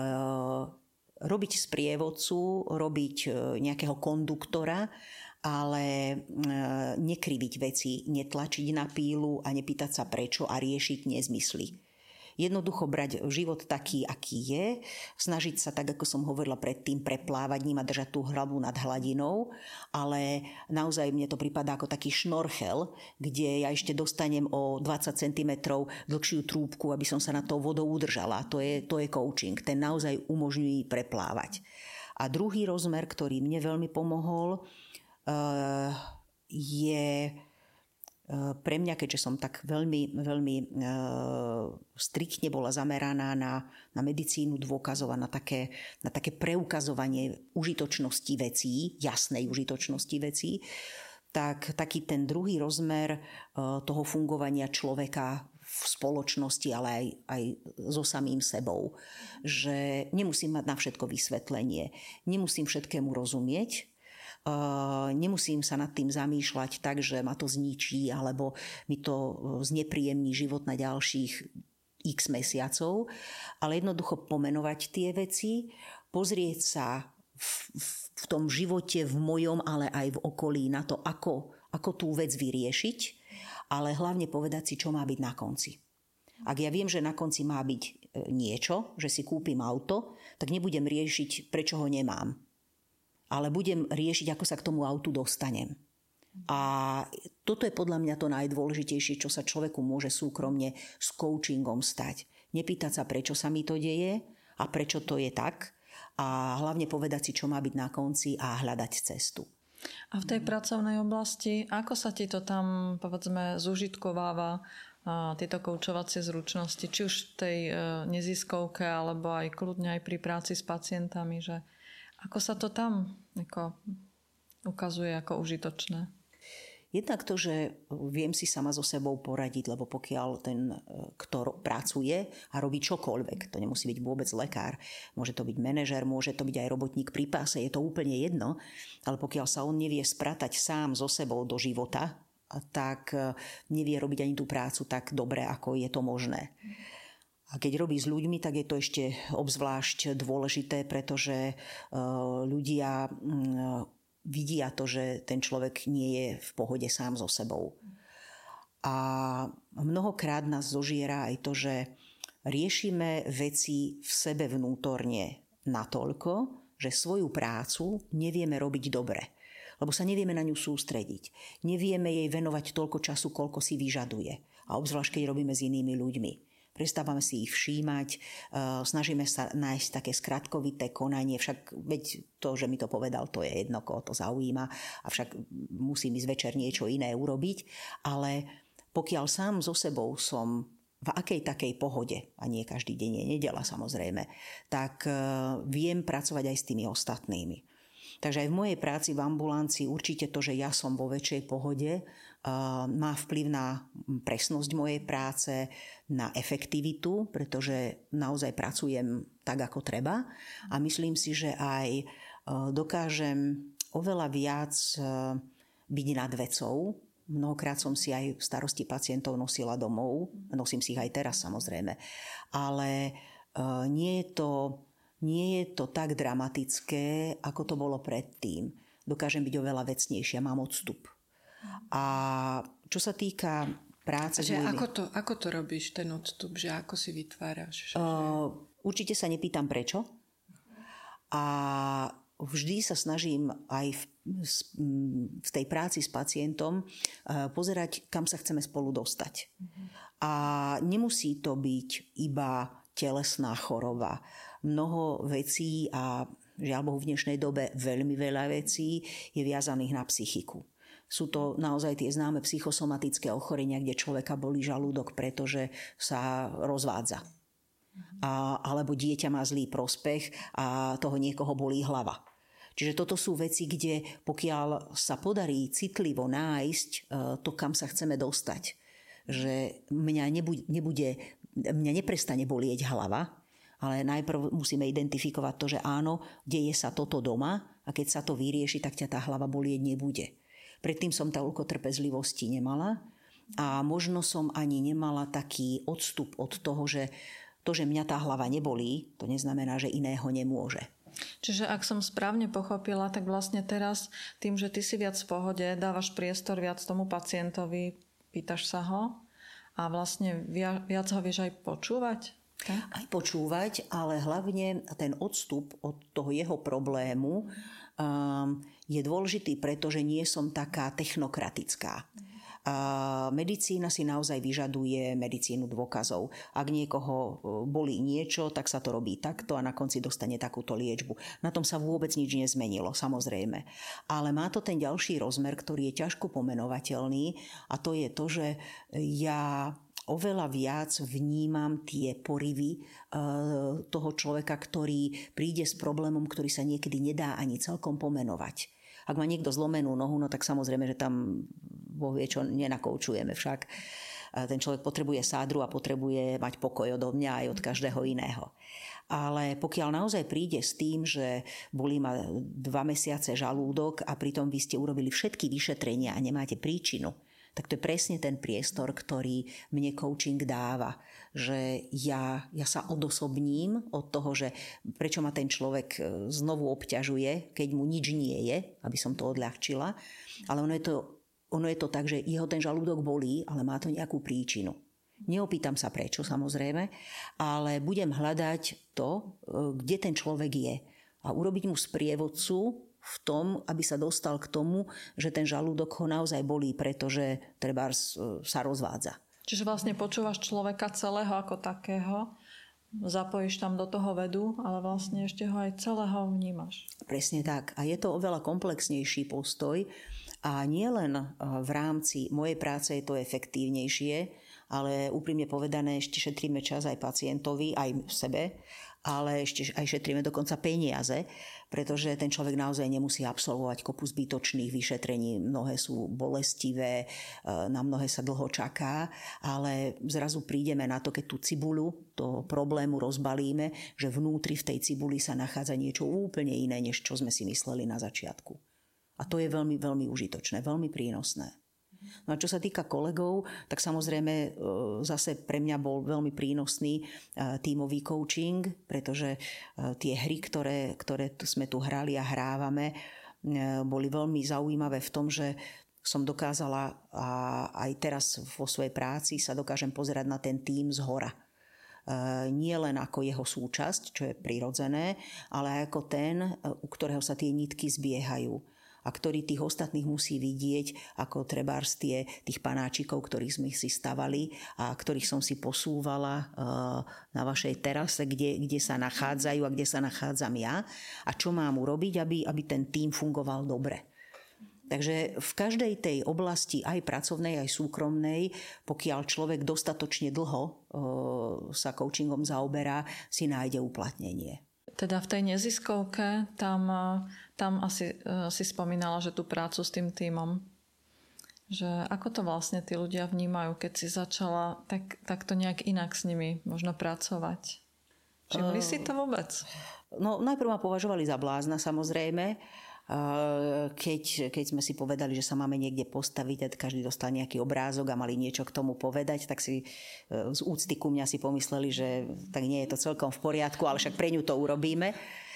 [SPEAKER 1] robiť sprievodcu, robiť nejakého konduktora, ale e, nekriviť veci, netlačiť na pílu a nepýtať sa prečo a riešiť nezmysly. Jednoducho brať život taký, aký je, snažiť sa, tak ako som hovorila predtým, preplávať ním a držať tú hlavu nad hladinou, ale naozaj mne to pripadá ako taký šnorchel, kde ja ešte dostanem o dvadsať centimetrov dlhšiu trúbku, aby som sa na tou vodou udržala. To je, to je coaching, ten naozaj umožňuje preplávať. A druhý rozmer, ktorý mne veľmi pomohol, uh, je... Pre mňa, keďže som tak veľmi, veľmi e, striktne bola zameraná na, na medicínu dôkazov a na také, na také preukazovanie užitočnosti vecí, jasnej užitočnosti vecí, tak taký ten druhý rozmer e, toho fungovania človeka v spoločnosti, ale aj, aj so samým sebou. Že nemusím mať na všetko vysvetlenie, nemusím všetkému rozumieť, Uh, nemusím sa nad tým zamýšľať tak, že ma to zničí alebo mi to znepríjemní život na ďalších x mesiacov, ale jednoducho pomenovať tie veci, pozrieť sa v, v tom živote, v mojom, ale aj v okolí na to, ako, ako tú vec vyriešiť, ale hlavne povedať si, čo má byť na konci. Ak ja viem, že na konci má byť niečo, že si kúpim auto, tak nebudem riešiť, prečo ho nemám. Ale budem riešiť, ako sa k tomu autu dostanem. A toto je podľa mňa to najdôležitejšie, čo sa človeku môže súkromne s coachingom stať. Nepýtať sa, prečo sa mi to deje a prečo to je tak. A hlavne povedať si, čo má byť na konci a hľadať cestu.
[SPEAKER 2] A v tej pracovnej oblasti, ako sa ti to tam, povedzme, zužitkováva, tieto koučovacie zručnosti, či už v tej neziskovke, alebo aj kľudne aj pri práci s pacientami, že ako sa to tam ako ukazuje ako užitočné?
[SPEAKER 1] Jednak to, že viem si sama so sebou poradiť, lebo pokiaľ ten, kto pracuje a robí čokoľvek, to nemusí byť vôbec lekár, môže to byť manažer, môže to byť aj robotník pri páse, je to úplne jedno, ale pokiaľ sa on nevie spratať sám so sebou do života, tak nevie robiť ani tú prácu tak dobre, ako je to možné. A keď robí s ľuďmi, tak je to ešte obzvlášť dôležité, pretože ľudia vidia to, že ten človek nie je v pohode sám so sebou. A mnohokrát nás zožiera aj to, že riešime veci v sebe vnútorne natoľko, že svoju prácu nevieme robiť dobre. Lebo sa nevieme na ňu sústrediť. Nevieme jej venovať toľko času, koľko si vyžaduje. A obzvlášť, keď robíme s inými ľuďmi. Prestávame si ich všímať, snažíme sa nájsť také skratkovité konanie, však veď to, že mi to povedal, to je jedno, koho to zaujíma, a však musím ísť večer niečo iné urobiť, ale pokiaľ sám so sebou som v akej takej pohode, a nie každý deň je nedeľa samozrejme, tak viem pracovať aj s tými ostatnými. Takže aj v mojej práci v ambulancii určite to, že ja som vo väčšej pohode, má vplyv na presnosť mojej práce, na efektivitu, pretože naozaj pracujem tak, ako treba. A myslím si, že aj dokážem oveľa viac byť nad vecou. Mnohokrát som si aj starosti pacientov nosila domov. Nosím si ich aj teraz, samozrejme. Ale nie je to... Nie je to tak dramatické, ako to bolo predtým. Dokážem byť oveľa vecnejšia, mám odstup. A čo sa týka práce...
[SPEAKER 3] Že ako, to, ako to robíš, ten odstup? Že ako si vytváraš?
[SPEAKER 1] Uh, určite sa nepýtam prečo. A vždy sa snažím aj v, v tej práci s pacientom uh, pozerať, kam sa chceme spolu dostať. Uh-huh. A nemusí to byť iba telesná choroba. Mnoho vecí a žiaľ Bohu v dnešnej dobe veľmi veľa vecí je viazaných na psychiku. Sú to naozaj tie známe psychosomatické ochorenia, kde človeka bolí žalúdok, pretože sa rozvádza. A, alebo dieťa má zlý prospech a toho niekoho bolí hlava. Čiže toto sú veci, kde pokiaľ sa podarí citlivo nájsť to, kam sa chceme dostať, že mňa nebude, nebude, mňa neprestane bolieť hlava, ale najprv musíme identifikovať to, že áno, deje sa toto doma a keď sa to vyrieši, tak ťa tá hlava bolieť nebude. Predtým som toľko trpezlivosti nemala a možno som ani nemala taký odstup od toho, že to, že mňa tá hlava nebolí, to neznamená, že iného nemôže.
[SPEAKER 2] Čiže ak som správne pochopila, tak vlastne teraz tým, že ty si viac v pohode, dávaš priestor viac tomu pacientovi, pýtaš sa ho a vlastne viac ho vieš aj počúvať? Tak?
[SPEAKER 1] Aj počúvať, ale hlavne ten odstup od toho jeho problému um, je dôležitý, pretože nie som taká technokratická. Uh, medicína si naozaj vyžaduje medicínu dôkazov. Ak niekoho bolí niečo, tak sa to robí takto a na konci dostane takúto liečbu. Na tom sa vôbec nič nezmenilo, samozrejme. Ale má to ten ďalší rozmer, ktorý je ťažko pomenovateľný, a to je to, že ja oveľa viac vnímam tie porivy toho človeka, ktorý príde s problémom, ktorý sa niekedy nedá ani celkom pomenovať. Ak má niekto zlomenú nohu, no tak samozrejme, že tam Boh vie, čo nenakoučujeme však. Ten človek potrebuje sádru a potrebuje mať pokoj odo mňa aj od každého iného. Ale pokiaľ naozaj príde s tým, že bolí ma dva mesiace žalúdok a pritom vy ste urobili všetky vyšetrenia a nemáte príčinu, Tak to je presne ten priestor, ktorý mne coaching dáva. Že ja, ja sa odosobním od toho, že prečo ma ten človek znovu obťažuje, keď mu nič nie je, aby som to odľahčila. Ale ono je to, ono je to tak, že jeho ten žalúdok bolí, ale má to nejakú príčinu. Neopýtam sa prečo, samozrejme, ale budem hľadať to, kde ten človek je. A urobiť mu sprievodcu v tom, aby sa dostal k tomu, že ten žalúdok ho naozaj bolí, pretože trebárs sa rozvádza.
[SPEAKER 2] Čiže vlastne počúvaš človeka celého ako takého, zapojíš tam do toho vedu, ale vlastne ešte ho aj celého vnímaš.
[SPEAKER 1] Presne tak. A je to oveľa komplexnejší postoj a nie len v rámci mojej práce je to efektívnejšie, ale úprimne povedané ešte šetríme čas aj pacientovi, aj sebe, ale ešte aj šetríme dokonca peniaze, pretože ten človek naozaj nemusí absolvovať kopu zbytočných vyšetrení. Mnohé sú bolestivé, na mnohé sa dlho čaká, ale zrazu prídeme na to, keď tú cibuľu toho problému rozbalíme, že vnútri v tej cibuli sa nachádza niečo úplne iné, než čo sme si mysleli na začiatku. A to je veľmi, veľmi užitočné, veľmi prínosné. No a čo sa týka kolegov, tak samozrejme zase pre mňa bol veľmi prínosný tímový coaching, pretože tie hry, ktoré, ktoré sme tu hrali a hrávame, boli veľmi zaujímavé v tom, že som dokázala a aj teraz vo svojej práci sa dokážem pozerať na ten tím zhora. Nie len ako jeho súčasť, čo je prirodzené, ale aj ako ten, u ktorého sa tie nitky zbiehajú a ktorý tých ostatných musí vidieť ako trebárs tie, tých panáčikov, ktorých sme si stavali a ktorých som si posúvala na vašej terase, kde, kde sa nachádzajú a kde sa nachádzam ja a čo mám urobiť, aby, aby ten tím fungoval dobre. Takže v každej tej oblasti, aj pracovnej, aj súkromnej, pokiaľ človek dostatočne dlho sa coachingom zaoberá, si nájde uplatnenie.
[SPEAKER 2] Teda v tej neziskovke, tam, tam asi si spomínala, že tú prácu s tým tímom. Že ako to vlastne tí ľudia vnímajú, keď si začala tak, tak to nejak inak s nimi možno pracovať? Všimli uh, si to vôbec?
[SPEAKER 1] No najprv ma považovali za blázna, samozrejme. Keď, keď sme si povedali, že sa máme niekde postaviť a každý dostal nejaký obrázok a mali niečo k tomu povedať, tak si z úcty ku mňa si pomysleli, že tak nie je to celkom v poriadku, ale však pre ňu to urobíme.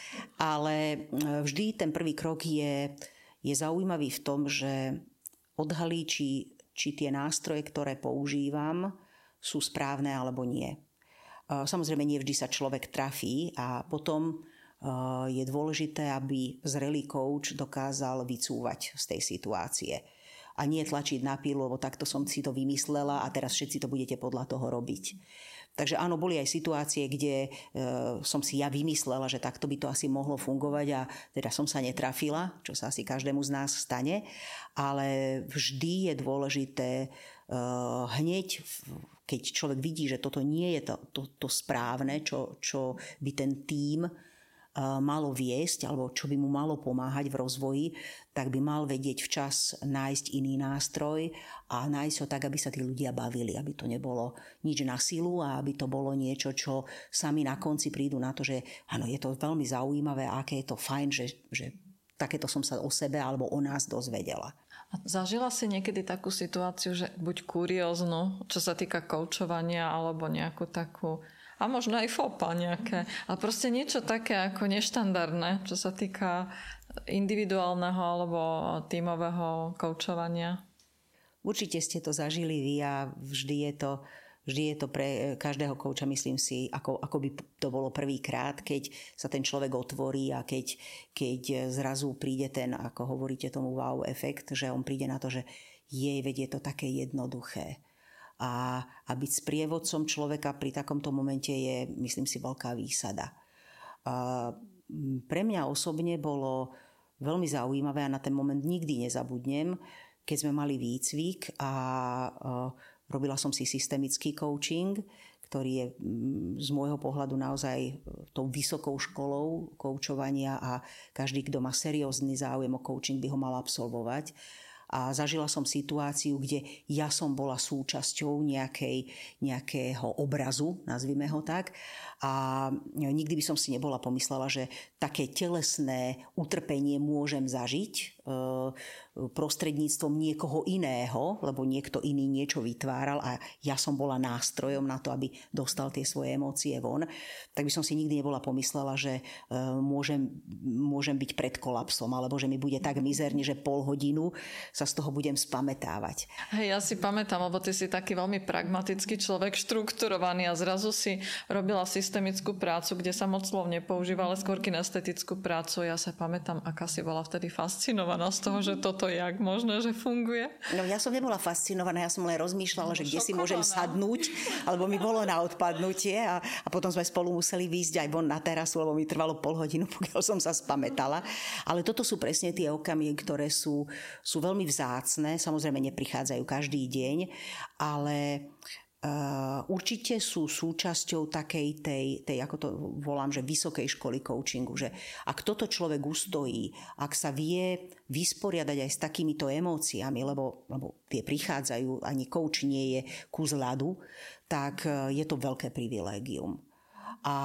[SPEAKER 1] Ale vždy ten prvý krok je, je zaujímavý v tom, že odhalí, či, či tie nástroje, ktoré používam, sú správne alebo nie. Samozrejme, nie vždy sa človek trafí a potom je dôležité, aby zrelý coach dokázal vycúvať z tej situácie. A nie tlačiť na pilu, lebo takto som si to vymyslela a teraz všetci to budete podľa toho robiť. Takže áno, boli aj situácie, kde e, som si ja vymyslela, že takto by to asi mohlo fungovať a teda som sa netrafila, čo sa asi každému z nás stane. Ale vždy je dôležité e, hneď, keď človek vidí, že toto nie je to, to, to správne, čo, čo by ten tím malo viesť, alebo čo by mu malo pomáhať v rozvoji, tak by mal vedieť včas nájsť iný nástroj a nájsť ho tak, aby sa tí ľudia bavili, aby to nebolo nič na silu a aby to bolo niečo, čo sami na konci prídu na to, že áno, je to veľmi zaujímavé a aké je to fajn, že, že takéto som sa o sebe alebo o nás dozvedela.
[SPEAKER 2] A zažila si niekedy takú situáciu, že buď kurióznu, čo sa týka koučovania, alebo nejakú takú a možno aj fopa nejaké. Ale proste niečo také ako neštandardné, čo sa týka individuálneho alebo tímového koučovania.
[SPEAKER 1] Určite ste to zažili vy a vždy je to, vždy je to pre každého kouča, myslím si, ako, ako by to bolo prvýkrát, keď sa ten človek otvorí a keď, keď zrazu príde ten, ako hovoríte tomu wow efekt, že on príde na to, že jej, veď je to také jednoduché. A, a byť sprievodcom človeka pri takomto momente je, myslím si, veľká výsada. A pre mňa osobne bolo veľmi zaujímavé a na ten moment nikdy nezabudnem, keď sme mali výcvik a, a robila som si systemický coaching, ktorý je z môjho pohľadu naozaj tou vysokou školou koučovania a každý, kto má seriózny záujem o coaching, by ho mal absolvovať. a zažila som situáciu, kde ja som bola súčasťou nejakej, nejakého obrazu, nazvime ho tak, a nikdy by som si nebola pomyslela, že také telesné utrpenie môžem zažiť prostredníctvom niekoho iného, lebo niekto iný niečo vytváral a ja som bola nástrojom na to, aby dostal tie svoje emócie von, tak by som si nikdy nebola pomyslela, že môžem, môžem byť pred kolapsom, alebo že mi bude tak mizerne, že pol hodinu sa z toho budem spamätávať.
[SPEAKER 2] Hej, ja si pamätám, lebo ty si taký veľmi pragmatický človek, štrukturovaný a zrazu si robila systemickú prácu, kde sa moc slov nepoužíva, ale skôr kinestetickú prácu. Ja sa pamätám, aká si bola vtedy fascinovaná z toho, že toto jak možné, že funguje.
[SPEAKER 1] No ja som nebola fascinovaná, ja som len rozmýšľala, že kde si môžem sadnúť, alebo mi bolo na odpadnutie a, a potom sme spolu museli výjsť aj von na terasu, lebo mi trvalo pol hodinu, pokiaľ som sa spamätala. Ale toto sú presne tie okamihy, ktoré sú, sú veľmi vzácne, samozrejme neprichádzajú každý deň, ale Uh, určite sú súčasťou takej tej, tej, ako to volám, že vysokej školy coachingu, že ak toto človek ustojí, ak sa vie vysporiadať aj s takýmito emóciami, lebo, lebo tie prichádzajú, ani coach nie je kus ľadu, tak je to veľké privilégium. A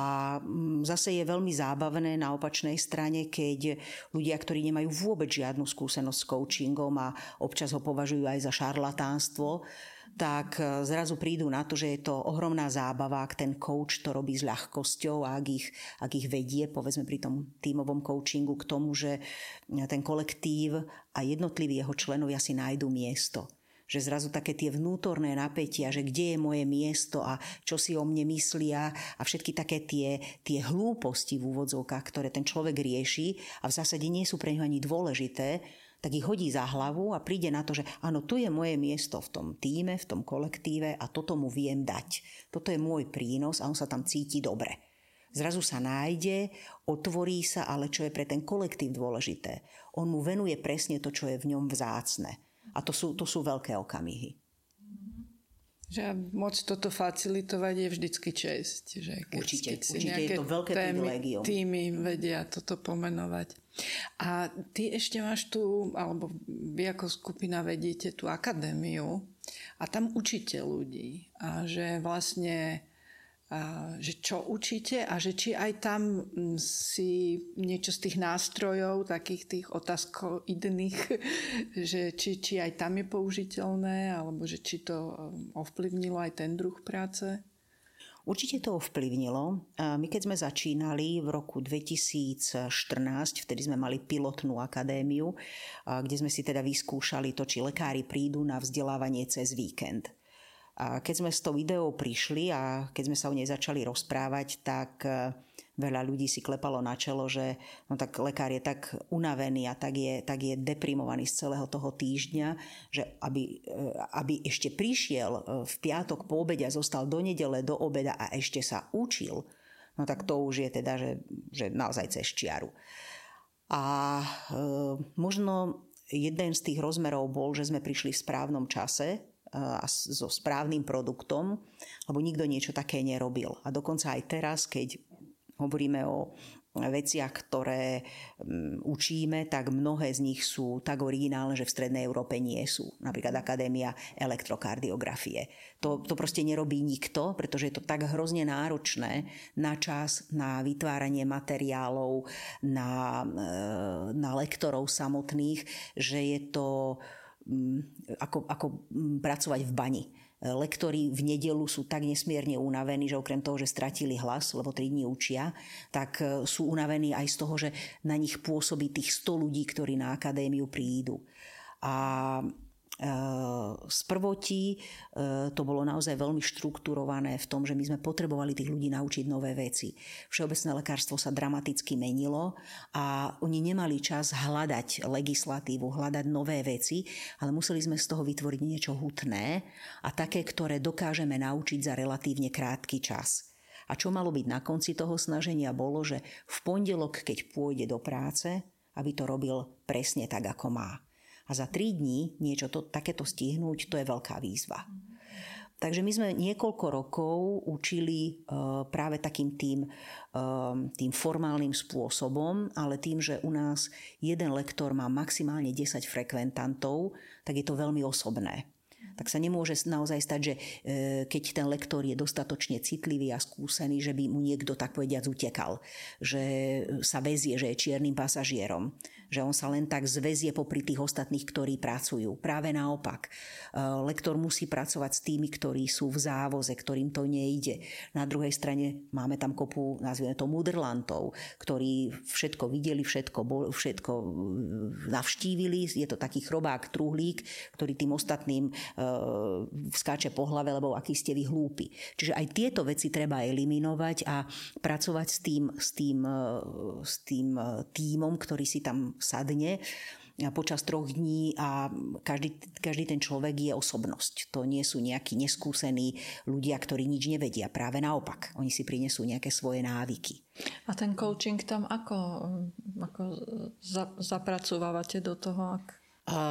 [SPEAKER 1] zase je veľmi zábavné na opačnej strane, keď ľudia, ktorí nemajú vôbec žiadnu skúsenosť s coachingom a občas ho považujú aj za šarlatánstvo, tak zrazu prídu na to, že je to ohromná zábava, ak ten coach to robí s ľahkosťou a ak ich, ak ich vedie, povedzme pri tom tímovom coachingu, k tomu, že ten kolektív a jednotliví jeho členovia si nájdu miesto. Že zrazu také tie vnútorné napätia, že kde je moje miesto a čo si o mne myslia a všetky také tie, tie hlúposti v úvodzovkách, ktoré ten človek rieši a v zásade nie sú pre ňu ani dôležité, tak ich hodí za hlavu a príde na to, že áno, tu je moje miesto v tom tíme, v tom kolektíve a toto mu viem dať. Toto je môj prínos a on sa tam cíti dobre. Zrazu sa nájde, otvorí sa, ale čo je pre ten kolektív dôležité. On mu venuje presne to, čo je v ňom vzácne. A to sú, to sú veľké okamihy.
[SPEAKER 3] Že môcť toto facilitovať je vždycky česť. Že keď,
[SPEAKER 1] určite,
[SPEAKER 3] keď
[SPEAKER 1] určite je to veľké privilégium.
[SPEAKER 3] Týmy vedia toto pomenovať. A ty ešte máš tu, alebo vy ako skupina vedíte tú akadémiu a tam učíte ľudí. A že vlastne, a že čo učíte a že či aj tam si niečo z tých nástrojov, takých tých otázkoidných, že či, či aj tam je použiteľné, alebo že či to ovplyvnilo aj ten druh práce?
[SPEAKER 1] Určite to ovplyvnilo. My keď sme začínali v roku dvetisícštrnásť, vtedy sme mali pilotnú akadémiu, kde sme si teda vyskúšali to, či lekári prídu na vzdelávanie cez víkend. A keď sme s tou ideou prišli a keď sme sa o nej začali rozprávať, tak veľa ľudí si klepalo na čelo, že no tak lekár je tak unavený a tak je, tak je deprimovaný z celého toho týždňa, že aby, aby ešte prišiel v piatok po obede a zostal do nedele do obeda a ešte sa učil, no tak to už je teda, že, že naozaj cez čiaru. A e, možno jeden z tých rozmerov bol, že sme prišli v správnom čase a so správnym produktom, lebo nikto niečo také nerobil. A dokonca aj teraz, keď hovoríme o veciach, ktoré učíme, tak mnohé z nich sú tak originálne, že v strednej Európe nie sú. Napríklad Akadémia elektrokardiografie. To, to proste nerobí nikto, pretože je to tak hrozne náročné na čas, na vytváranie materiálov, na, na lektorov samotných, že je to Ako, ako pracovať v bani. Lektori v nedeľu sú tak nesmierne unavení, že okrem toho, že stratili hlas, lebo tri dni učia, tak sú unavení aj z toho, že na nich pôsobí tých sto ľudí, ktorí na akadémiu prídu. A z prvotí to bolo naozaj veľmi štrukturované v tom, že my sme potrebovali tých ľudí naučiť nové veci. Všeobecné lekárstvo sa dramaticky menilo a oni nemali čas hľadať legislatívu, hľadať nové veci, ale museli sme z toho vytvoriť niečo hutné a také, ktoré dokážeme naučiť za relatívne krátky čas. A čo malo byť na konci toho snaženia bolo, že v pondelok, keď pôjde do práce, aby to robil presne tak, ako má. A za tri dní niečo to, takéto stihnúť, to je veľká výzva. Takže my sme niekoľko rokov učili uh, práve takým tým, uh, tým formálnym spôsobom, ale tým, že u nás jeden lektor má maximálne desať frekventantov, tak je to veľmi osobné. Tak sa nemôže naozaj stať, že keď ten lektor je dostatočne citlivý a skúsený, že by mu niekto tak povediac utekal. Že sa väzie, že je čiernym pasažierom. Že on sa len tak zväzie popri tých ostatných, ktorí pracujú. Práve naopak. Lektor musí pracovať s tými, ktorí sú v závoze, ktorým to nejde. Na druhej strane máme tam kopu, nazvime to mudrlantov, ktorí všetko videli, všetko, všetko navštívili. Je to taký chrobák, truhlík, ktorý tým ostatným skáče po hlave, lebo akí ste vy hlúpi. Čiže aj tieto veci treba eliminovať a pracovať s tým, s tým, s tým tímom, ktorý si tam sadne počas troch dní a každý, každý ten človek je osobnosť. To nie sú nejakí neskúsení ľudia, ktorí nič nevedia. Práve naopak. Oni si prinesú nejaké svoje návyky.
[SPEAKER 2] A ten coaching tam ako, ako zapracovávate do toho? Ak...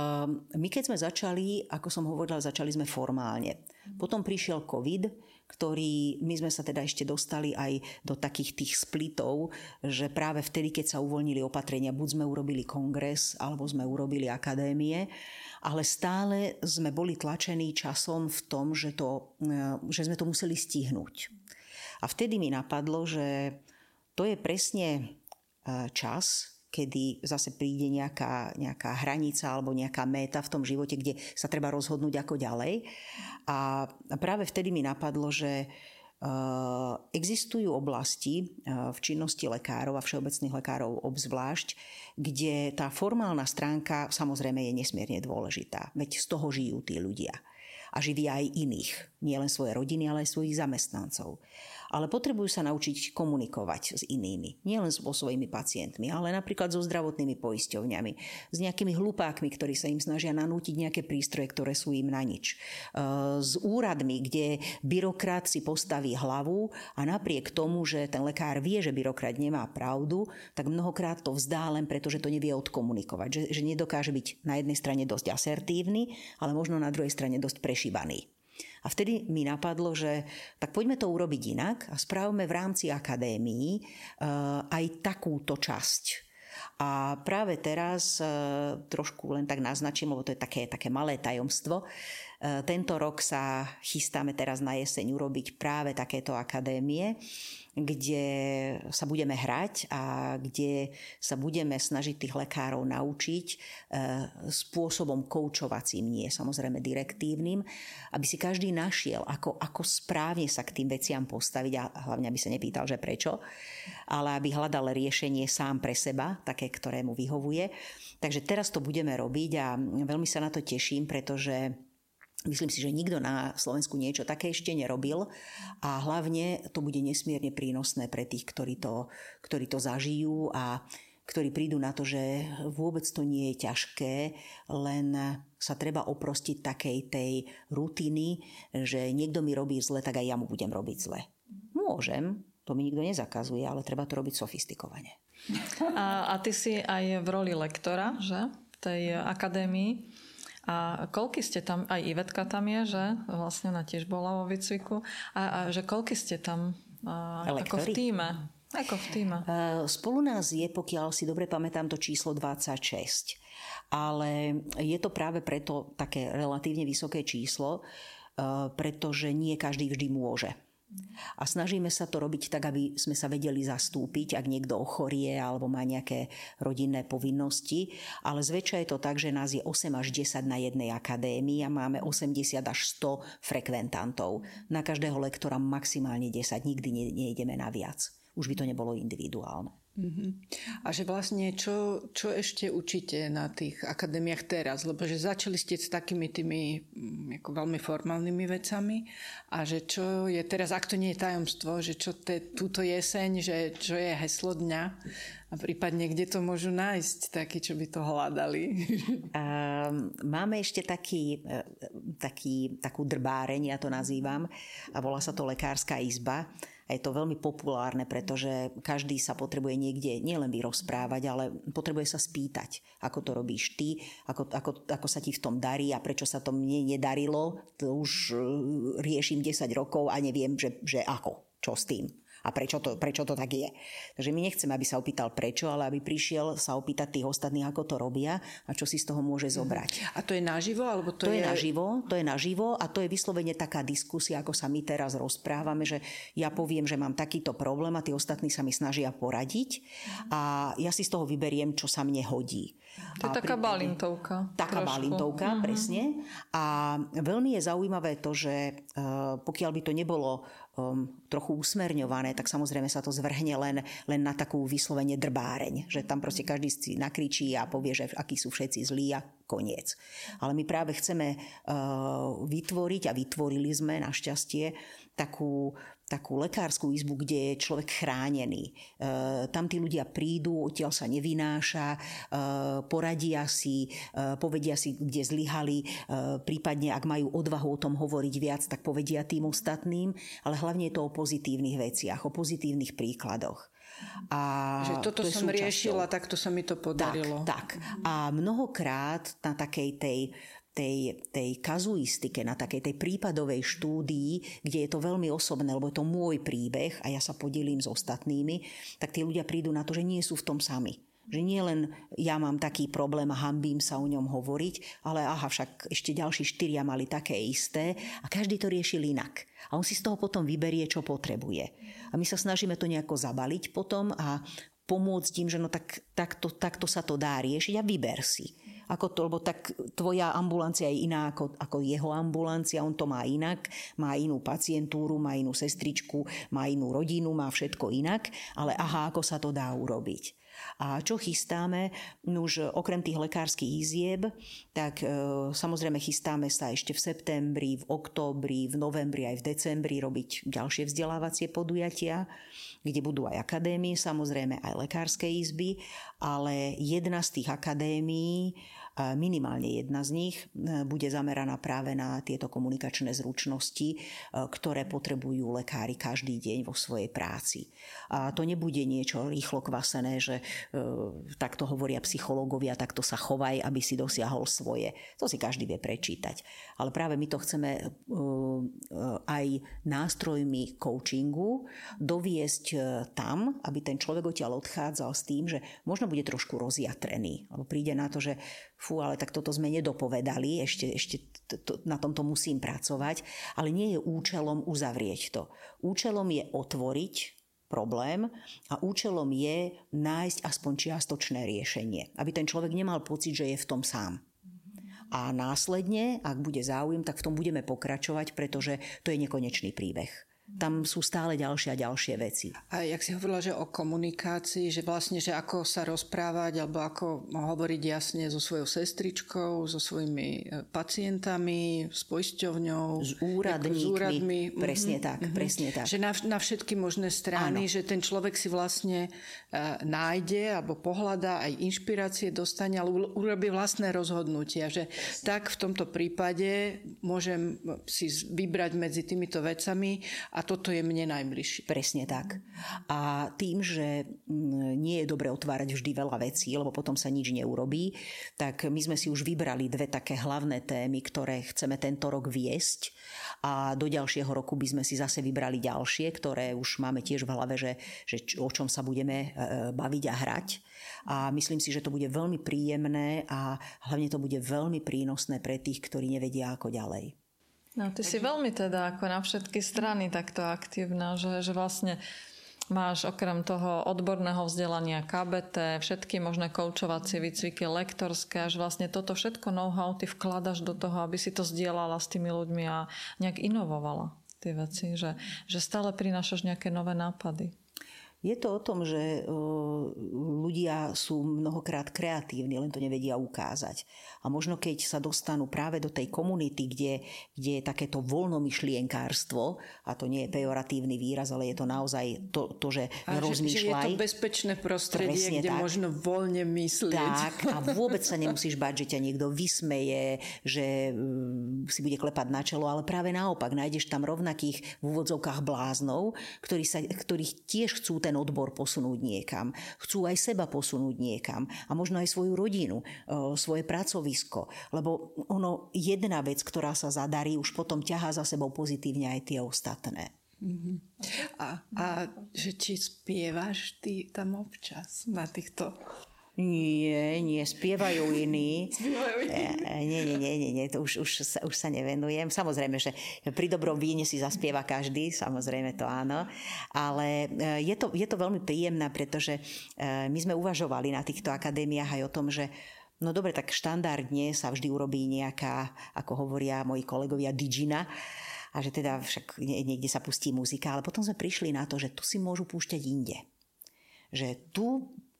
[SPEAKER 1] My keď sme začali, ako som hovorila, začali sme formálne. Potom prišiel COVID, ktorý, my sme sa teda ešte dostali aj do takých tých splitov, že práve vtedy, keď sa uvoľnili opatrenia, buď sme urobili kongres, alebo sme urobili akadémie, ale stále sme boli tlačení časom v tom, že, to, že sme to museli stihnúť. A vtedy mi napadlo, že to je presne čas, kedy zase príde nejaká, nejaká hranica alebo nejaká méta v tom živote, kde sa treba rozhodnúť ako ďalej. A práve vtedy mi napadlo, že uh, existujú oblasti uh, v činnosti lekárov a všeobecných lekárov obzvlášť, kde tá formálna stránka samozrejme je nesmierne dôležitá. Veď z toho žijú tí ľudia. A živia aj iných. Nie len svoje rodiny, ale aj svojich zamestnancov. Ale potrebujú sa naučiť komunikovať s inými. Nie len so svojimi pacientmi, ale napríklad so zdravotnými poisťovňami. S nejakými hlupákmi, ktorí sa im snažia nanútiť nejaké prístroje, ktoré sú im na nič. S úradmi, kde byrokrat si postaví hlavu a napriek tomu, že ten lekár vie, že byrokrat nemá pravdu, tak mnohokrát to vzdá len preto, že to nevie odkomunikovať. Že, že nedokáže byť na jednej strane dosť asertívny, ale možno na druhej strane dosť prešíbaný. A vtedy mi napadlo, že tak poďme to urobiť inak a správme v rámci akadémií uh, aj takúto časť. A práve teraz uh, trošku len tak naznačím, lebo to je také, také malé tajomstvo. Uh, tento rok sa chystáme teraz na jeseň urobiť práve takéto akadémie, kde sa budeme hrať a kde sa budeme snažiť tých lekárov naučiť e, spôsobom koučovacím, nie samozrejme direktívnym, aby si každý našiel, ako, ako správne sa k tým veciam postaviť a hlavne aby sa nepýtal, že prečo, ale aby hľadal riešenie sám pre seba, také, ktoré mu vyhovuje. Takže teraz to budeme robiť a veľmi sa na to teším, pretože myslím si, že nikto na Slovensku niečo také ešte nerobil a hlavne to bude nesmierne prínosné pre tých, ktorí to, ktorí to zažijú a ktorí prídu na to, že vôbec to nie je ťažké, len sa treba oprostiť takej tej rutiny, že niekto mi robí zle, tak aj ja mu budem robiť zle. Môžem, to mi nikto nezakazuje, ale treba to robiť sofistikovane.
[SPEAKER 2] A, a ty si aj v roli lektora, že? V tej akadémii. A koľky ste tam, aj Ivetka tam je, že vlastne ona tiež bola vo výcviku, a, a že koľky ste tam a, ako v tíme? Ako v tíme?
[SPEAKER 1] Spolu nás je, pokiaľ si dobre pamätám, to číslo dvadsaťšesť. Ale je to práve preto také relatívne vysoké číslo, pretože nie každý vždy môže. A snažíme sa to robiť tak, aby sme sa vedeli zastúpiť, ak niekto ochorie alebo má nejaké rodinné povinnosti. Ale zväčša je to tak, že nás je osem až desať na jednej akadémii a máme osemdesiat až sto frekventantov. Na každého lektora maximálne desať, nikdy nejdeme na viac. Už by to nebolo individuálne.
[SPEAKER 3] Uh-huh. A že vlastne čo, čo ešte učíte na tých akadémiách teraz? Lebo že začali ste s takými tými ako veľmi formálnymi vecami a že čo je teraz, ak to nie je tajomstvo, že čo te, túto jeseň, že čo je heslo dňa, A prípadne, kde to môžu nájsť, takí, čo by to hľadali?
[SPEAKER 1] Máme ešte taký, taký, takú drbáreň, ja to nazývam, a volá sa to lekárska izba. A je to veľmi populárne, pretože každý sa potrebuje niekde nielen vyrozprávať, ale potrebuje sa spýtať, ako to robíš ty, ako, ako, ako sa ti v tom darí a prečo sa to mne nedarilo. To už riešim desať rokov a neviem, že, že ako, čo s tým. A prečo to, prečo to tak je. Takže my nechceme, aby sa opýtal prečo, ale aby prišiel sa opýtať tých ostatných, ako to robia a čo si z toho môže zobrať.
[SPEAKER 3] A to je naživo? Alebo to,
[SPEAKER 1] to
[SPEAKER 3] je...
[SPEAKER 1] je naživo, to je naživo a to je vyslovene taká diskusia, ako sa my teraz rozprávame, že ja poviem, že mám takýto problém a tí ostatní sa mi snažia poradiť a ja si z toho vyberiem, čo sa mne hodí.
[SPEAKER 2] To je a taká prípade, balintovka.
[SPEAKER 1] Taká trošku. balintovka, uh-huh. presne. A veľmi je zaujímavé to, že uh, pokiaľ by to nebolo um, trochu usmerňované, tak samozrejme sa to zvrhne len, len na takú vyslovene drbáreň. Že tam proste každý si nakričí a povie, že akí sú všetci zlí a koniec. Ale my práve chceme uh, vytvoriť a vytvorili sme našťastie takú takú lekárskú izbu, kde je človek chránený. E, tam tí ľudia prídu, odtiaľ sa nevynáša, e, poradia si, e, povedia si, kde zlyhali, e, prípadne ak majú odvahu o tom hovoriť viac, tak povedia tým ostatným, ale hlavne je to o pozitívnych veciach, o pozitívnych príkladoch. A
[SPEAKER 3] že toto
[SPEAKER 1] to
[SPEAKER 3] som súčasťou. riešila, tak to sa mi to podarilo.
[SPEAKER 1] Tak, tak. A mnohokrát na takej tej tej, tej kazuistike, na takej tej prípadovej štúdii, kde je to veľmi osobné, lebo je to môj príbeh a ja sa podelím s ostatnými, tak tí ľudia prídu na to, že nie sú v tom sami. Že nie len ja mám taký problém a hanbím sa o ňom hovoriť, ale aha, však ešte ďalší štyria mali také isté a každý to riešil inak. A on si z toho potom vyberie, čo potrebuje. A my sa snažíme to nejako zabaliť potom a pomôcť im, že no tak, takto, takto sa to dá riešiť a vyber si. Ako to, lebo tak tvoja ambulancia je iná ako, ako jeho ambulancia, on to má inak, má inú pacientúru, má inú sestričku, má inú rodinu, má všetko inak, ale aha, ako sa to dá urobiť. A čo chystáme? Už okrem tých lekárskych izieb, tak e, samozrejme chystáme sa ešte v septembri, v októbri, v novembri aj v decembri robiť ďalšie vzdelávacie podujatia, kde budú aj akadémie, samozrejme aj lekárske izby, ale jedna z tých akadémií, minimálne jedna z nich, bude zameraná práve na tieto komunikačné zručnosti, ktoré potrebujú lekári každý deň vo svojej práci. A to nebude niečo rýchlo kvasené, že e, takto hovoria psychológovia, takto sa chovaj, aby si dosiahol svoje. To si každý vie prečítať. Ale práve my to chceme e, e, aj nástrojmi coachingu doviesť e, tam, aby ten človek odtiaľ odchádzal s tým, že možno bude trošku rozjatrený. Alebo príde na to, že fú, ale tak toto sme nedopovedali, ešte, ešte to, to, na tomto musím pracovať, ale nie je účelom uzavrieť to. Účelom je otvoriť problém a účelom je nájsť aspoň čiastočné riešenie, aby ten človek nemal pocit, že je v tom sám. A následne, ak bude záujem, tak v tom budeme pokračovať, pretože to je nekonečný príbeh. Tam sú stále ďalšie a ďalšie veci.
[SPEAKER 3] A jak si hovorila, že o komunikácii, že vlastne, že ako sa rozprávať alebo ako hovoriť jasne so svojou sestričkou, so svojimi pacientami, s poisťovňou,
[SPEAKER 1] s úradníkmi.
[SPEAKER 3] S úradmi.
[SPEAKER 1] Presne mm-hmm. tak, mm-hmm. presne tak.
[SPEAKER 3] Že na, na všetky možné strany, áno. Že ten človek si vlastne uh, nájde alebo pohľadá, aj inšpirácie dostane, ale urobí vlastné rozhodnutia. Že tak v tomto prípade môžem si vybrať medzi týmito vecami a toto je mne najbližšie.
[SPEAKER 1] Presne tak. A tým, že nie je dobre otvárať vždy veľa vecí, lebo potom sa nič neurobí, tak my sme si už vybrali dve také hlavné témy, ktoré chceme tento rok viesť a do ďalšieho roku by sme si zase vybrali ďalšie, ktoré už máme tiež v hlave, že, že o čom sa budeme baviť a hrať. A myslím si, že to bude veľmi príjemné a hlavne to bude veľmi prínosné pre tých, ktorí nevedia ako ďalej.
[SPEAKER 2] No, ty si veľmi teda ako na všetky strany takto aktívna, že, že vlastne máš okrem toho odborného vzdelania ká bé té, všetky možné koučovacie výcviky, lektorské, že vlastne toto všetko know-how ty vkladaš do toho, aby si to zdieľala s tými ľuďmi a nejak inovovala tie veci, že, že stále prinášaš nejaké nové nápady.
[SPEAKER 1] Je to o tom, že ľudia sú mnohokrát kreatívni, len to nevedia ukázať. A možno keď sa dostanú práve do tej komunity, kde, kde je takéto voľnomyšlienkárstvo, a to nie je pejoratívny výraz, ale je to naozaj to, to že
[SPEAKER 3] a
[SPEAKER 1] rozmýšľaj.
[SPEAKER 3] Že je to bezpečné prostredie, kde tak. Možno voľne myslieť.
[SPEAKER 1] Tak, a vôbec sa nemusíš báť, že ťa niekto vysmeje, že si bude klepať na čelo, ale práve naopak, nájdeš tam rovnakých v úvodzovkách bláznov, ktorí sa, ktorých tiež chcú ten odbor posunúť niekam. Chcú aj seba posunúť niekam. A možno aj svoju rodinu, svoje pracovisko. Lebo ono, jedna vec, ktorá sa zadarí, už potom ťahá za sebou pozitívne aj tie ostatné.
[SPEAKER 3] Mm-hmm. A, a že či spievaš ty tam občas na týchto...
[SPEAKER 1] Nie, nie, spievajú iní.
[SPEAKER 3] Spievajú iní.
[SPEAKER 1] Nie, nie, nie, nie, nie, to už, už, sa, už sa nevenujem. Samozrejme, že pri dobrom víne si zaspieva každý, samozrejme to áno. Ale je to, je to veľmi príjemné, pretože my sme uvažovali na týchto akadémiách aj o tom, že no dobre, tak štandardne sa vždy urobí nejaká, ako hovoria moji kolegovia, digina, a že teda však niekde sa pustí muzika, ale potom sme prišli na to, že tu si môžu púšťať inde. Že tu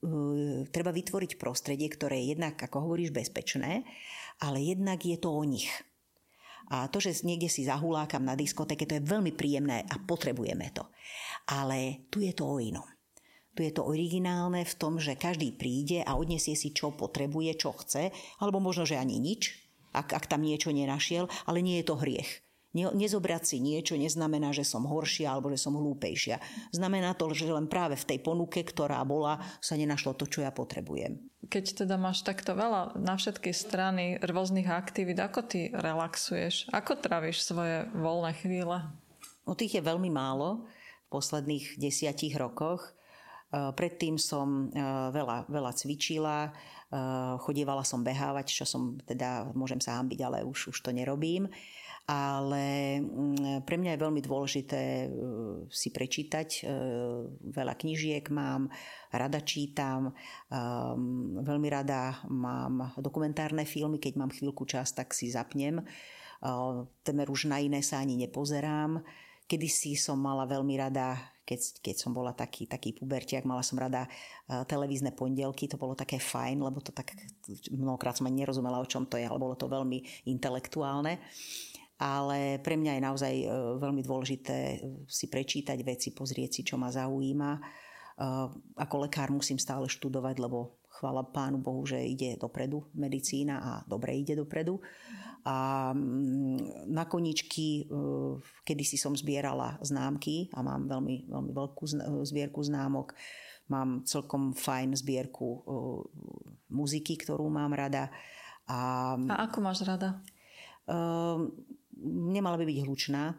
[SPEAKER 1] treba vytvoriť prostredie, ktoré je jednak, ako hovoríš, bezpečné, ale jednak je to o nich. A to, že niekde si zahulákam na diskotéke, to je veľmi príjemné a potrebujeme to. Ale tu je to o inom. Tu je to originálne v tom, že každý príde a odniesie si, čo potrebuje, čo chce, alebo možno, že ani nič, ak, ak tam niečo nenašiel, ale nie je to hriech. Nezobrať si niečo neznamená, že som horšia alebo že som hlúpejšia. Znamená to, že len práve v tej ponuke, ktorá bola, sa nenašlo to, čo ja potrebujem.
[SPEAKER 2] Keď teda máš takto veľa na všetky strany rôznych aktivít, ako ty relaxuješ? Ako tráviš svoje voľné chvíle?
[SPEAKER 1] No tých je veľmi málo v posledných desiatich rokoch. Predtým som veľa, veľa cvičila, chodievala som behávať, čo som teda, môžem sa hanbiť, ale už, už to nerobím. Ale pre mňa je veľmi dôležité si prečítať. Veľa knížiek mám, rada čítam, veľmi rada mám dokumentárne filmy, keď mám chvíľku čas, tak si zapnem. Temer už na iné sa ani nepozerám. Kedysi som mala veľmi rada, keď, keď som bola taký, taký pubertiak, mala som rada televízne pondelky, to bolo také fajn, lebo to tak mnohokrát som ani nerozumela, o čom to je, ale bolo to veľmi intelektuálne. Ale pre mňa je naozaj veľmi dôležité si prečítať veci, pozrieť si, čo ma zaujíma. Ako lekár musím stále študovať, lebo chvála Pánu Bohu, že ide dopredu medicína a dobre ide dopredu. A na koničky, kedysi som zbierala známky a mám veľmi, veľmi veľkú zbierku známok. Mám celkom fajn zbierku muziky, ktorú mám rada. A,
[SPEAKER 2] a ako máš rada?
[SPEAKER 1] Um, nemala by byť hlučná,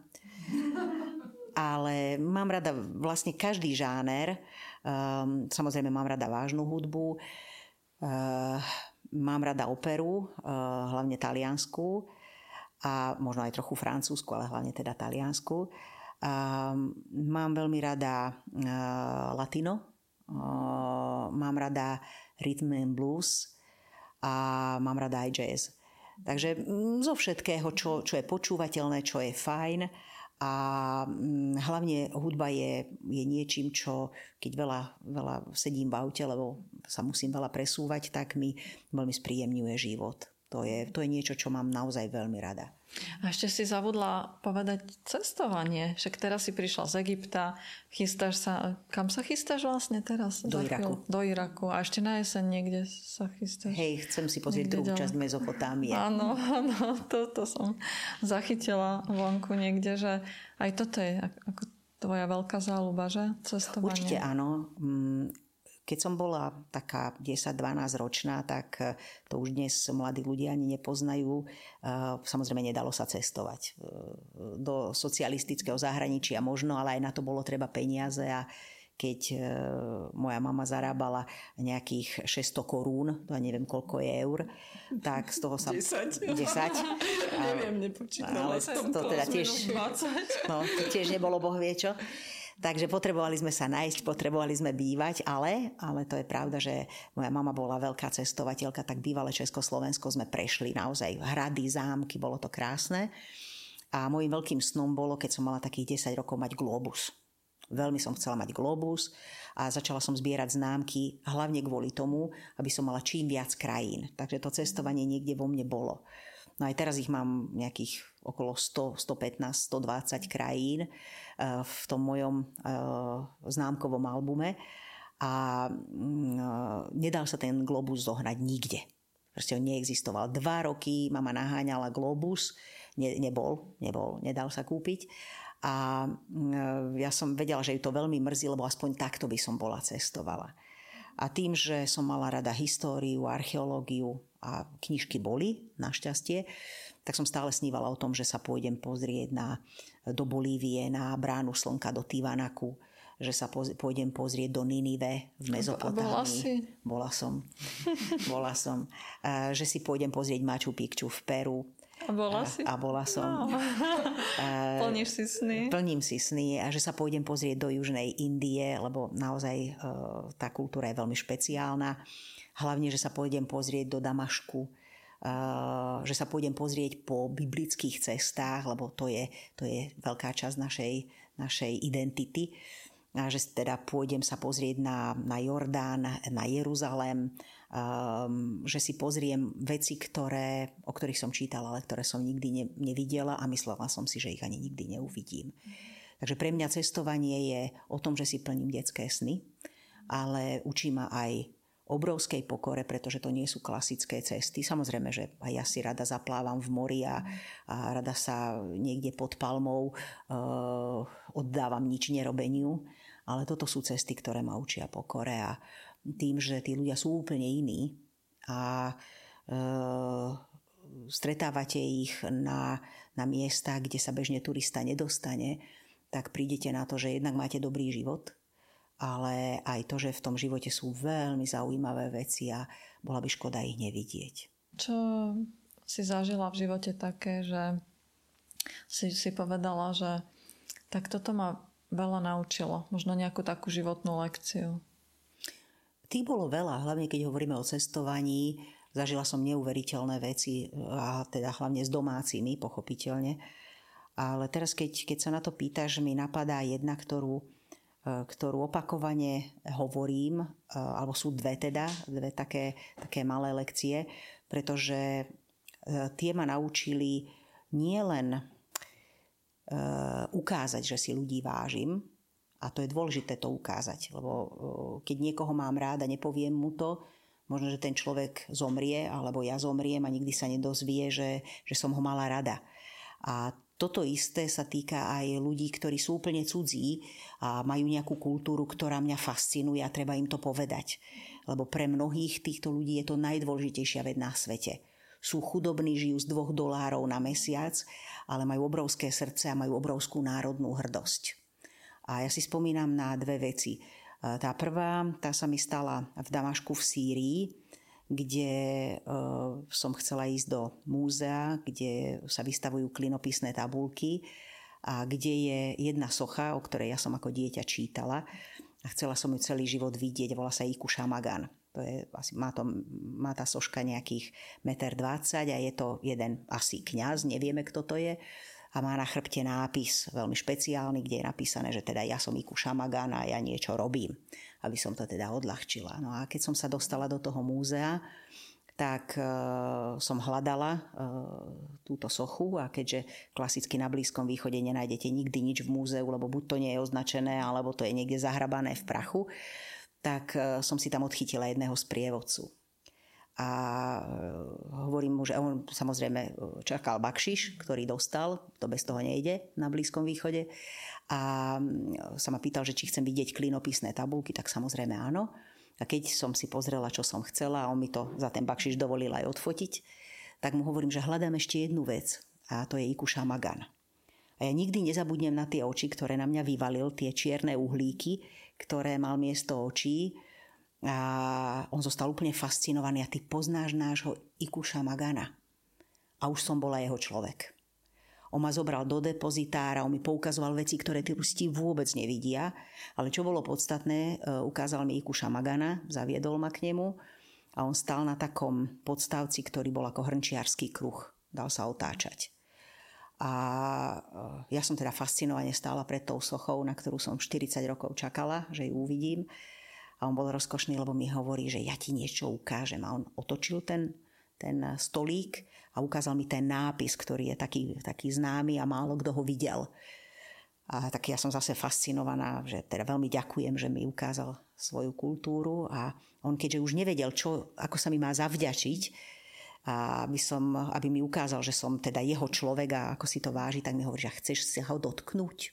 [SPEAKER 1] ale mám rada vlastne každý žáner. Um, samozrejme mám rada vážnu hudbu, uh, mám rada operu, uh, hlavne taliansku a možno aj trochu francúzsku, ale hlavne teda taliansku. Um, mám veľmi rada uh, latino, uh, mám rada rhythm and blues a mám rada aj jazz. Takže zo všetkého, čo, čo je počúvateľné, čo je fajn a hlavne hudba je, je niečím, čo keď veľa, veľa sedím v aute, lebo sa musím veľa presúvať, tak mi veľmi spríjemňuje život. To je, to je niečo, čo mám naozaj veľmi rada.
[SPEAKER 2] A ešte si zabudla povedať cestovanie. Však teraz si prišla z Egypta, chystáš sa... Kam sa chystáš vlastne teraz?
[SPEAKER 1] Do Iraku.
[SPEAKER 2] Do Iraku. A ešte na jeseň niekde sa chystáš?
[SPEAKER 1] Hej, chcem si pozrieť druhú časť Mezopotámie.
[SPEAKER 2] Áno, áno, toto som zachytila vonku niekde, že aj toto je ako tvoja veľká záľuba, že? Cestovanie.
[SPEAKER 1] Určite áno. Keď som bola taká desať dvanásť ročná, tak to už dnes mladí ľudia ani nepoznajú. Samozrejme, nedalo sa cestovať do socialistického zahraničia možno, ale aj na to bolo treba peniaze a keď moja mama zarábala nejakých šesťsto korún, to ja neviem koľko je eur, tak z toho sa...
[SPEAKER 3] desať.
[SPEAKER 1] desať.
[SPEAKER 3] Neviem, nepočítala som
[SPEAKER 1] to. Teda tiež, no, tiež nebolo boh vie čo. Takže potrebovali sme sa nájsť, potrebovali sme bývať, ale, ale to je pravda, že moja mama bola veľká cestovateľka, tak bývalé Československo sme prešli naozaj hrady, zámky, bolo to krásne. A môjim veľkým snom bolo, keď som mala takých desať rokov, mať globus. Veľmi som chcela mať globus a začala som zbierať známky hlavne kvôli tomu, aby som mala čím viac krajín. Takže to cestovanie niekde vo mne bolo. No aj teraz ich mám nejakých okolo sto, stopätnásť, stodvadsať krajín v tom mojom známkovom albume a nedal sa ten globus zohnať nikde. Proste on neexistoval. Dva roky mama naháňala globus, ne, nebol, nebol, nedal sa kúpiť. A ja som vedela, že ju to veľmi mrzí, lebo aspoň takto by som bola cestovala. A tým, že som mala rada históriu, archeológiu a knižky boli, našťastie, tak som stále snívala o tom, že sa pôjdem pozrieť na, do Bolívie, na bránu slnka do Tiwanaku, že sa pôjdem pozrieť do Ninive v Mezopotámii.
[SPEAKER 2] Bola si?
[SPEAKER 1] Bola som. Bola som. Že si pôjdem pozrieť Machu Picchu v Peru.
[SPEAKER 2] A bola si?
[SPEAKER 1] A bola som. No.
[SPEAKER 2] Plníš si sny?
[SPEAKER 1] Plním si sny a že sa pôjdem pozrieť do Južnej Indie, lebo naozaj tá kultúra je veľmi špeciálna. Hlavne, že sa pôjdem pozrieť do Damašku, že sa pôjdem pozrieť po biblických cestách, lebo to je, to je veľká časť našej, našej identity. A že teda pôjdem sa pozrieť na, na Jordán, na Jeruzalém, um, že si pozriem veci, ktoré, o ktorých som čítala, ale ktoré som nikdy ne, nevidela a myslela som si, že ich ani nikdy neuvidím. Takže pre mňa cestovanie je o tom, že si plním detské sny, ale učí ma aj obrovskej pokore, pretože to nie sú klasické cesty. Samozrejme, že aj ja si rada zaplávam v mori a, a rada sa niekde pod palmou uh, oddávam nič nerobeniu, ale toto sú cesty, ktoré ma učia pokore a tým, že tí ľudia sú úplne iní a uh, stretávate ich na, na miestach, kde sa bežne turista nedostane, tak prídete na to, že jednak máte dobrý život, ale aj to, že v tom živote sú veľmi zaujímavé veci a bola by škoda ich nevidieť.
[SPEAKER 2] Čo si zažila v živote také, že si, si povedala, že tak toto ma veľa naučilo, možno nejakú takú životnú lekciu?
[SPEAKER 1] Tých bolo veľa, hlavne keď hovoríme o cestovaní. Zažila som neuveriteľné veci, a teda hlavne s domácimi, pochopiteľne. Ale teraz, keď, keď sa na to pýtaš, mi napadá jedna, ktorú ktorú opakovane hovorím, alebo sú dve teda, dve také, také malé lekcie, pretože tie ma naučili nielen ukázať, že si ľudí vážim, a to je dôležité to ukázať, lebo keď niekoho mám rád a nepoviem mu to, možno, že ten človek zomrie, alebo ja zomriem a nikdy sa nedozvie, že, že som ho mala rada. A toto isté sa týka aj ľudí, ktorí sú úplne cudzí a majú nejakú kultúru, ktorá mňa fascinuje a treba im to povedať. Lebo pre mnohých týchto ľudí je to najdôležitejšia vec na svete. Sú chudobní, žijú z dvoch dolárov na mesiac, ale majú obrovské srdce a majú obrovskú národnú hrdosť. A ja si spomínam na dve veci. Tá prvá, tá sa mi stala v Damašku v Sýrii, kde uh, som chcela ísť do múzea, kde sa vystavujú klinopisné tabulky a kde je jedna socha, o ktorej ja som ako dieťa čítala a chcela som ju celý život vidieť, volá sa Iku Šamagan. To je, asi, má, to, má tá soška nejakých jeden dvadsať metrov a je to jeden asi kňaz, nevieme, kto to je. A má na chrbte nápis veľmi špeciálny, kde je napísané, že teda ja som Iku Šamagan a ja niečo robím, aby som to teda odľahčila. No a keď som sa dostala do toho múzea, tak e, som hľadala e, túto sochu a keďže klasicky na Blízkom východe nenájdete nikdy nič v múzeu, lebo buď to nie je označené, alebo to je niekde zahrabané v prachu, tak e, som si tam odchytila jedného sprievodcu. A hovorím mu, že on samozrejme čakal bakšiš, ktorý dostal, to bez toho nejde na Blízkom východe. A sa ma pýtal, že či chcem vidieť klinopisné tabulky, tak samozrejme áno. A keď som si pozrela, čo som chcela a on mi to za ten bakšiš dovolil aj odfotiť, tak mu hovorím, že hľadám ešte jednu vec a to je Iku Šamagan. A ja nikdy nezabudnem na tie oči, ktoré na mňa vyvalil, tie čierne uhlíky, ktoré mal miesto očí. A on zostal úplne fascinovaný a ty poznáš nášho Iku Šamagana. A už som bola jeho človek. On ma zobral do depozitára, on mi poukazoval veci, ktoré turisti vôbec nevidia, ale čo bolo podstatné, ukázal mi Iku Šamagana, zaviedol ma k nemu a on stál na takom podstavci, ktorý bol ako hrnčiarsky kruh. Dal sa otáčať. A ja som teda fascinovane stála pred tou sochou, na ktorú som štyridsať rokov čakala, že ju uvidím. A on bol rozkošný, lebo mi hovorí, že ja ti niečo ukážem. A on otočil ten, ten stolík a ukázal mi ten nápis, ktorý je taký, taký známy a málo kto ho videl. A tak ja som zase fascinovaná, že teda veľmi ďakujem, že mi ukázal svoju kultúru. A on keďže už nevedel, čo, ako sa mi má zavďačiť, a aby, som, aby mi ukázal, že som teda jeho človek a ako si to váži, tak mi hovorí, že chceš si ho dotknúť.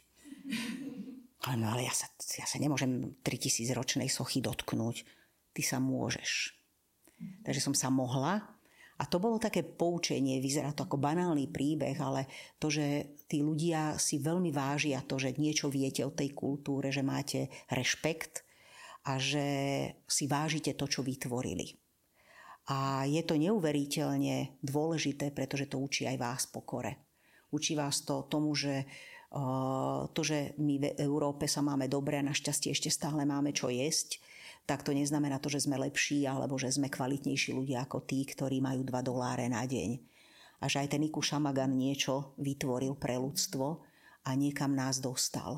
[SPEAKER 1] Ale no ale ja sa, ja sa nemôžem tritisíc ročnej sochy dotknúť. Ty sa môžeš. Takže som sa mohla. A to bolo také poučenie, vyzerá to ako banálny príbeh, ale to, že tí ľudia si veľmi vážia to, že niečo viete o tej kultúre, že máte rešpekt a že si vážite to, čo vytvorili. A je to neuveriteľne dôležité, pretože to učí aj vás pokore. Učí vás to tomu, že uh, to, že my v Európe sa máme dobre a našťastie ešte stále máme čo jesť, tak to neznamená to, že sme lepší alebo že sme kvalitnejší ľudia ako tí, ktorí majú dva doláre na deň. A že aj ten Iku Šamagan niečo vytvoril pre ľudstvo a niekam nás dostal.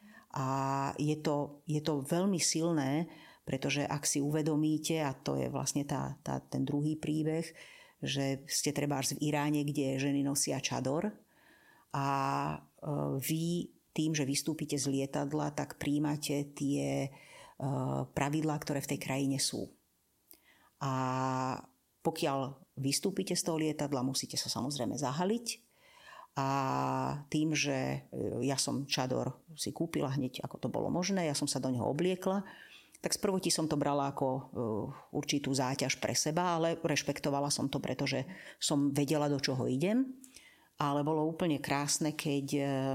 [SPEAKER 1] A je to, je to veľmi silné, pretože ak si uvedomíte, a to je vlastne tá, tá, ten druhý príbeh, že ste trebárs v Iráne, kde ženy nosia čador a vy tým, že vystúpite z lietadla, tak príjmate tie pravidlá, ktoré v tej krajine sú. A pokiaľ vystúpite z toho lietadla, musíte sa samozrejme zahaliť. A tým, že ja som čador si kúpila hneď, ako to bolo možné, ja som sa do neho obliekla, tak sprvoti som to brala ako určitú záťaž pre seba, ale rešpektovala som to, pretože som vedela, do čoho idem. Ale bolo úplne krásne, keď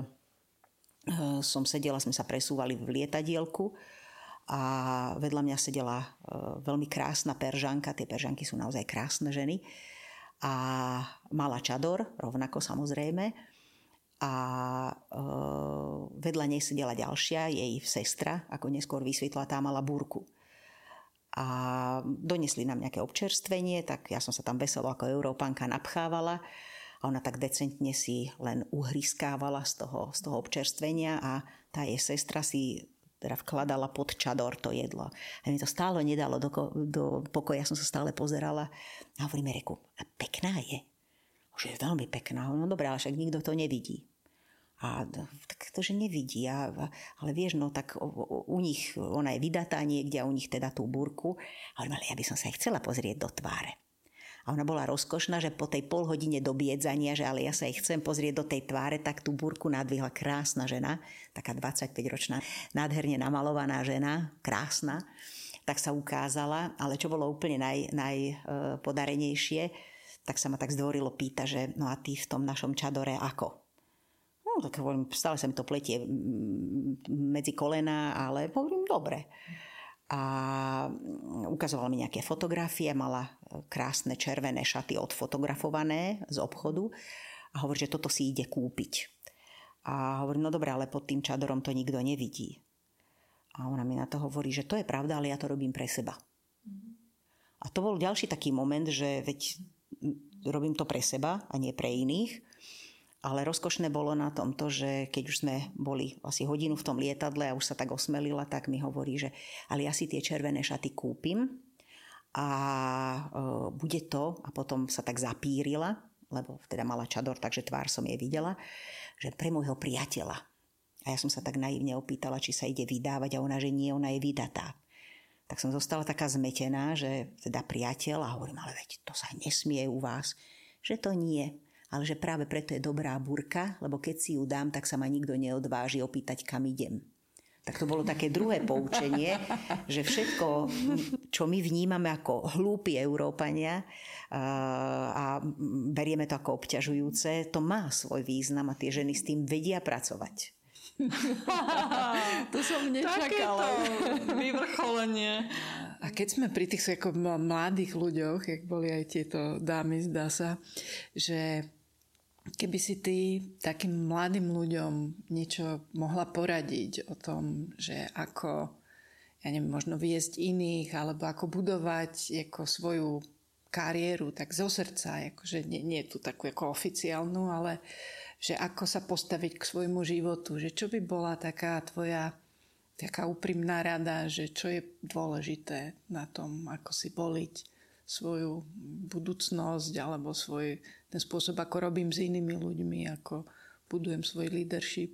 [SPEAKER 1] som sedela, sme sa presúvali v lietadielku a vedľa mňa sedela veľmi krásna Peržanka, tie Peržanky sú naozaj krásne ženy, a mala čador, rovnako samozrejme, a e, vedľa nej sedela ďalšia, jej sestra, ako neskôr vysvetla, tá mala búrku. A donesli nám nejaké občerstvenie, tak ja som sa tam veselo ako Európanka napchávala a ona tak decentne si len uhryskávala z toho, z toho občerstvenia a tá jej sestra si teda vkladala pod čador to jedlo. A mi to stále nedalo do, do pokoja, som sa stále pozerala a hovorím Reku, a pekná je. Že je veľmi pekná. No dobré, ale však nikto to nevidí. A tak to, že nevidí. A, ale vieš, no tak u, u nich, ona je vydatá niekde a u nich teda tú búrku. A hovorím, ale ja by som sa aj chcela pozrieť do tváre. A ona bola rozkošná, že po tej pol hodine dobiedzania, že ale ja sa aj chcem pozrieť do tej tváre, tak tú búrku nadvihla krásna žena, taká dvadsaťpäťročná, nádherne namalovaná žena, krásna, tak sa ukázala. Ale čo bolo úplne naj, najpodarenejšie, tak sa ma tak zdvorilo pýta, že no a ty v tom našom čadore ako? No tak hovorím, stále sa mi to pletie medzi kolená, ale hovorím, dobre. A ukazovala mi nejaké fotografie, mala krásne červené šaty odfotografované z obchodu a hovorí, že toto si ide kúpiť. A hovorím, no dobre, ale pod tým čadorom to nikto nevidí. A ona mi na to hovorí, že to je pravda, ale ja to robím pre seba. A to bol ďalší taký moment, že veď robím to pre seba a nie pre iných. Ale rozkošné bolo na tom to, že keď už sme boli asi hodinu v tom lietadle a už sa tak osmelila, tak mi hovorí, že ale ja si tie červené šaty kúpim a e, bude to, a potom sa tak zapírila, lebo teda mala čador, takže tvár som jej videla, že pre môjho priateľa. A ja som sa tak naivne opýtala, či sa ide vydávať a ona, že nie, ona je vydatá. Tak som zostala taká zmetená, že teda priateľ, a hovorím, ale veď to sa nesmie u vás, že to nie. Ale že práve preto je dobrá burka, lebo keď si ju dám, tak sa ma nikto neodváži opýtať, kam idem. Tak to bolo také druhé poučenie, že všetko, čo my vnímame ako hlúpi Európania a berieme to ako obťažujúce, to má svoj význam a tie ženy s tým vedia pracovať.
[SPEAKER 3] To som nečakala.
[SPEAKER 2] Takéto vyvrcholenie.
[SPEAKER 3] A keď sme pri tých ako mladých ľuďoch, jak boli aj tieto dámy, zdá sa, že keby si ty takým mladým ľuďom niečo mohla poradiť o tom, že ako, ja neviem, možno viesť iných, alebo ako budovať ako svoju kariéru tak zo srdca, akože nie, nie tú takú ako oficiálnu, ale že ako sa postaviť k svojmu životu, že čo by bola taká tvoja taká úprimná rada, že čo je dôležité na tom, ako si voliť svoju budúcnosť alebo svoj, ten spôsob, ako robím s inými ľuďmi, ako budujem svoj leadership.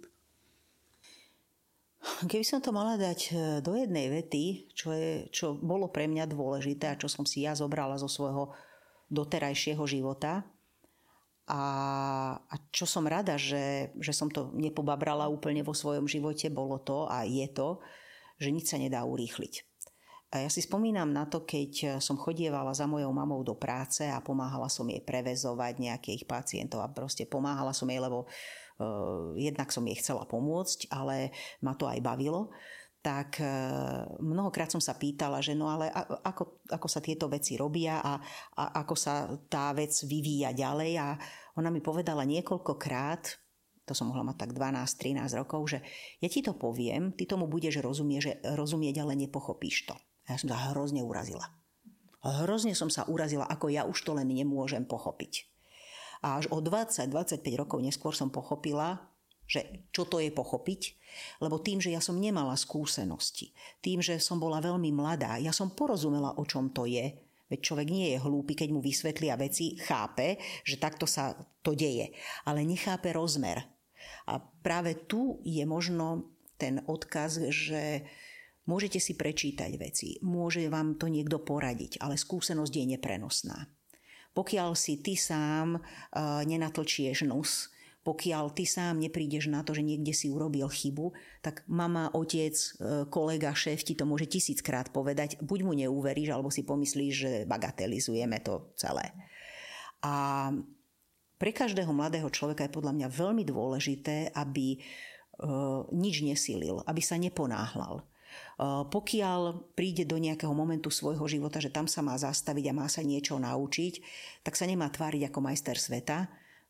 [SPEAKER 1] Keby som to mala dať do jednej vety, čo, je, čo bolo pre mňa dôležité a čo som si ja zobrala zo svojho doterajšieho života a, a čo som rada, že, že som to nepobabrala úplne vo svojom živote, bolo to a je to, že nič sa nedá urýchliť. A ja si spomínam na to, keď som chodievala za mojou mamou do práce a pomáhala som jej prevezovať nejakých pacientov a proste pomáhala som jej, lebo Uh, jednak som jej chcela pomôcť, ale ma to aj bavilo, tak uh, mnohokrát som sa pýtala, že no ale ako, ako sa tieto veci robia a, a ako sa tá vec vyvíja ďalej a ona mi povedala niekoľkokrát, to som mohla mať tak dvanásť trinásť rokov, že ja ti to poviem, ty tomu budeš rozumieť, rozumieť, ale nepochopíš to. A ja som sa hrozne urazila. Hrozne som sa urazila, ako ja už to len nemôžem pochopiť. A až o dvadsať dvadsaťpäť rokov neskôr som pochopila, že čo to je pochopiť, lebo tým, že ja som nemala skúsenosti, tým, že som bola veľmi mladá, ja som porozumela, o čom to je, veď človek nie je hlúpy, keď mu vysvetlia veci, chápe, že takto sa to deje, ale nechápe rozmer. A práve tu je možno ten odkaz, že môžete si prečítať veci, môže vám to niekto poradiť, ale skúsenosť je neprenosná. Pokiaľ si ty sám uh, nenatlčieš nos, pokiaľ ty sám neprídeš na to, že niekde si urobil chybu, tak mama, otec, uh, kolega, šéf ti to môže tisíckrát povedať. Buď mu neuveríš, alebo si pomyslíš, že bagatelizujeme to celé. A pre každého mladého človeka je podľa mňa veľmi dôležité, aby uh, nič nesilil, aby sa neponáhľal. Pokiaľ príde do nejakého momentu svojho života, že tam sa má zastaviť a má sa niečo naučiť, tak sa nemá tváriť ako majster sveta,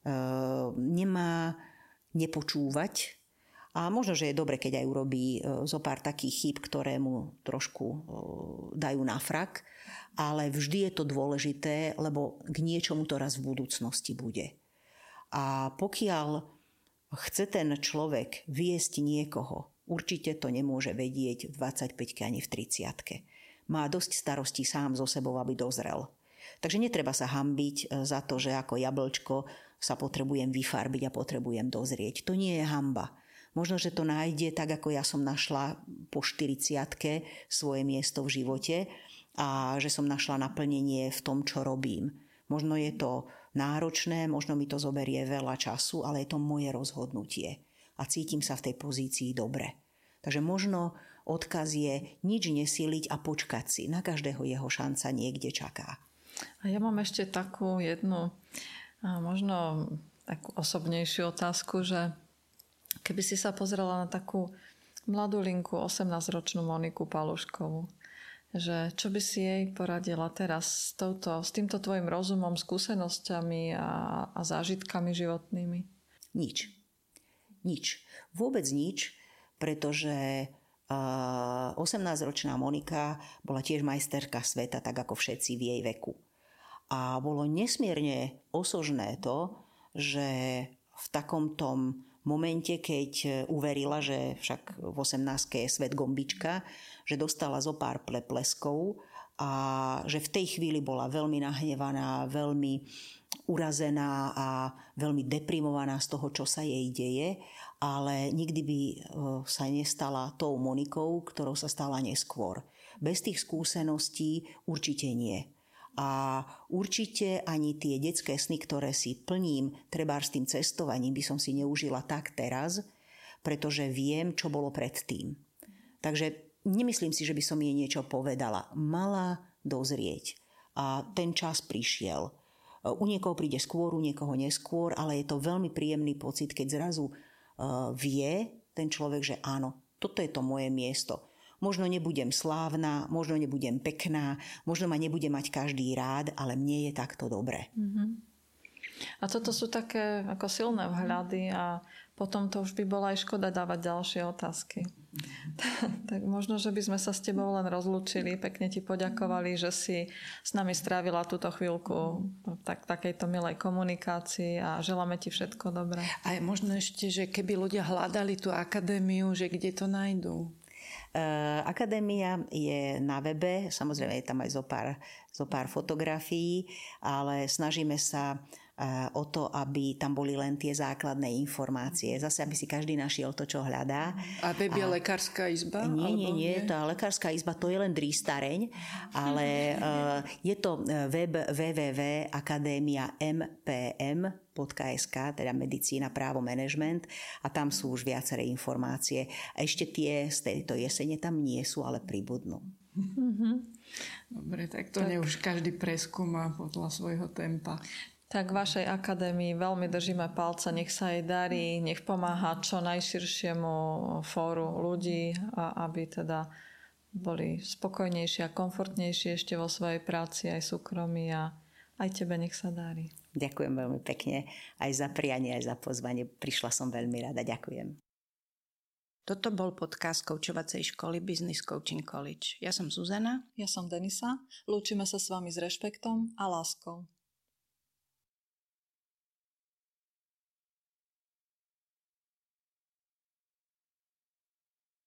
[SPEAKER 1] nemá nepočúvať a možno, že je dobre, keď aj urobí zo pár takých chýb, ktoré mu trošku dajú na frak, ale vždy je to dôležité, lebo k niečomu to raz v budúcnosti bude. A pokiaľ chce ten človek viesť niekoho, určite to nemôže vedieť v dvadsaťpäťke ani v tridsiatke. Má dosť starostí sám so sebou, aby dozrel. Takže netreba sa hanbiť za to, že ako jablčko sa potrebujem vyfarbiť a potrebujem dozrieť. To nie je hanba. Možno, že to nájde tak, ako ja som našla po štyridsiatke svoje miesto v živote a že som našla naplnenie v tom, čo robím. Možno je to náročné, možno mi to zoberie veľa času, ale je to moje rozhodnutie. A cítim sa v tej pozícii dobre. Takže možno odkaz je nič nesiliť a počkať si. Na každého jeho šanca niekde čaká.
[SPEAKER 2] A ja mám ešte takú jednu, možno takú osobnejšiu otázku, že keby si sa pozrela na takú mladú linku, osemnásťročnú Moniku Paluškovú, že čo by si jej poradila teraz s, touto, s týmto tvojim rozumom, skúsenosťami a, a zážitkami životnými?
[SPEAKER 1] Nič. Nič. Vôbec nič, pretože uh, osemnásťročná Monika bola tiež majsterka sveta, tak ako všetci v jej veku. A bolo nesmierne osožné to, že v takomto momente, keď uverila, že však v osemnástke je svet gombička, že dostala zo pár plepleskov a že v tej chvíli bola veľmi nahnevaná, veľmi urazená a veľmi deprimovaná z toho, čo sa jej deje, ale nikdy by sa nestala tou Monikou, ktorou sa stala neskôr. Bez tých skúseností určite nie. A určite ani tie detské sny, ktoré si plním trebárs tým cestovaním, by som si neužila tak teraz, pretože viem, čo bolo predtým. Takže nemyslím si, že by som jej niečo povedala. Mala dozrieť a ten čas prišiel. U niekoho príde skôr, u niekoho neskôr, ale je to veľmi príjemný pocit, keď zrazu uh, vie ten človek, že áno, toto je to moje miesto. Možno nebudem slávna, možno nebudem pekná, možno ma nebude mať každý rád, ale mne je takto dobre.
[SPEAKER 2] Mm-hmm. A toto sú také ako silné vhľady a potom to už by bola aj škoda dávať ďalšie otázky. Tak možno, že by sme sa s tebou len rozlúčili, pekne ti poďakovali, že si s nami strávila túto chvíľku tak, takejto milej komunikácii a želáme ti všetko dobré.
[SPEAKER 3] A je možno ešte, že keby ľudia hľadali tú akadémiu, že kde to nájdú?
[SPEAKER 1] Uh, akadémia je na webe, samozrejme je tam aj zo pár, zo pár fotografií, ale snažíme sa uh, o to, aby tam boli len tie základné informácie. Zase, aby si každý našiel to, čo hľadá.
[SPEAKER 3] A web je a... lekárska izba?
[SPEAKER 1] Nie, nie, nie. Tá lekárska izba to je len drístareň, ale uh, je to web w w w bodka akadémia m p m bodka es ká, teda medicína, právo, manažment a tam sú už viaceré informácie. A ešte tie z tejto jesene tam nie sú, ale pribudnú.
[SPEAKER 3] Mm-hmm. Dobre, tak to tak. Už každý preskúma podľa svojho tempa.
[SPEAKER 2] Tak vašej akadémii veľmi držíme palce, nech sa jej darí, nech pomáha čo najširšiemu fóru ľudí, a aby teda boli spokojnejší a komfortnejší ešte vo svojej práci aj súkromí a aj tebe nech sa darí.
[SPEAKER 1] Ďakujem veľmi pekne aj za prianie, aj za pozvanie. Prišla som veľmi rada. Ďakujem.
[SPEAKER 3] Toto bol podcast koučovacej školy Business Coaching College. Ja som Zuzana.
[SPEAKER 2] Ja som Denisa. Lúčime sa s vami s rešpektom a láskou.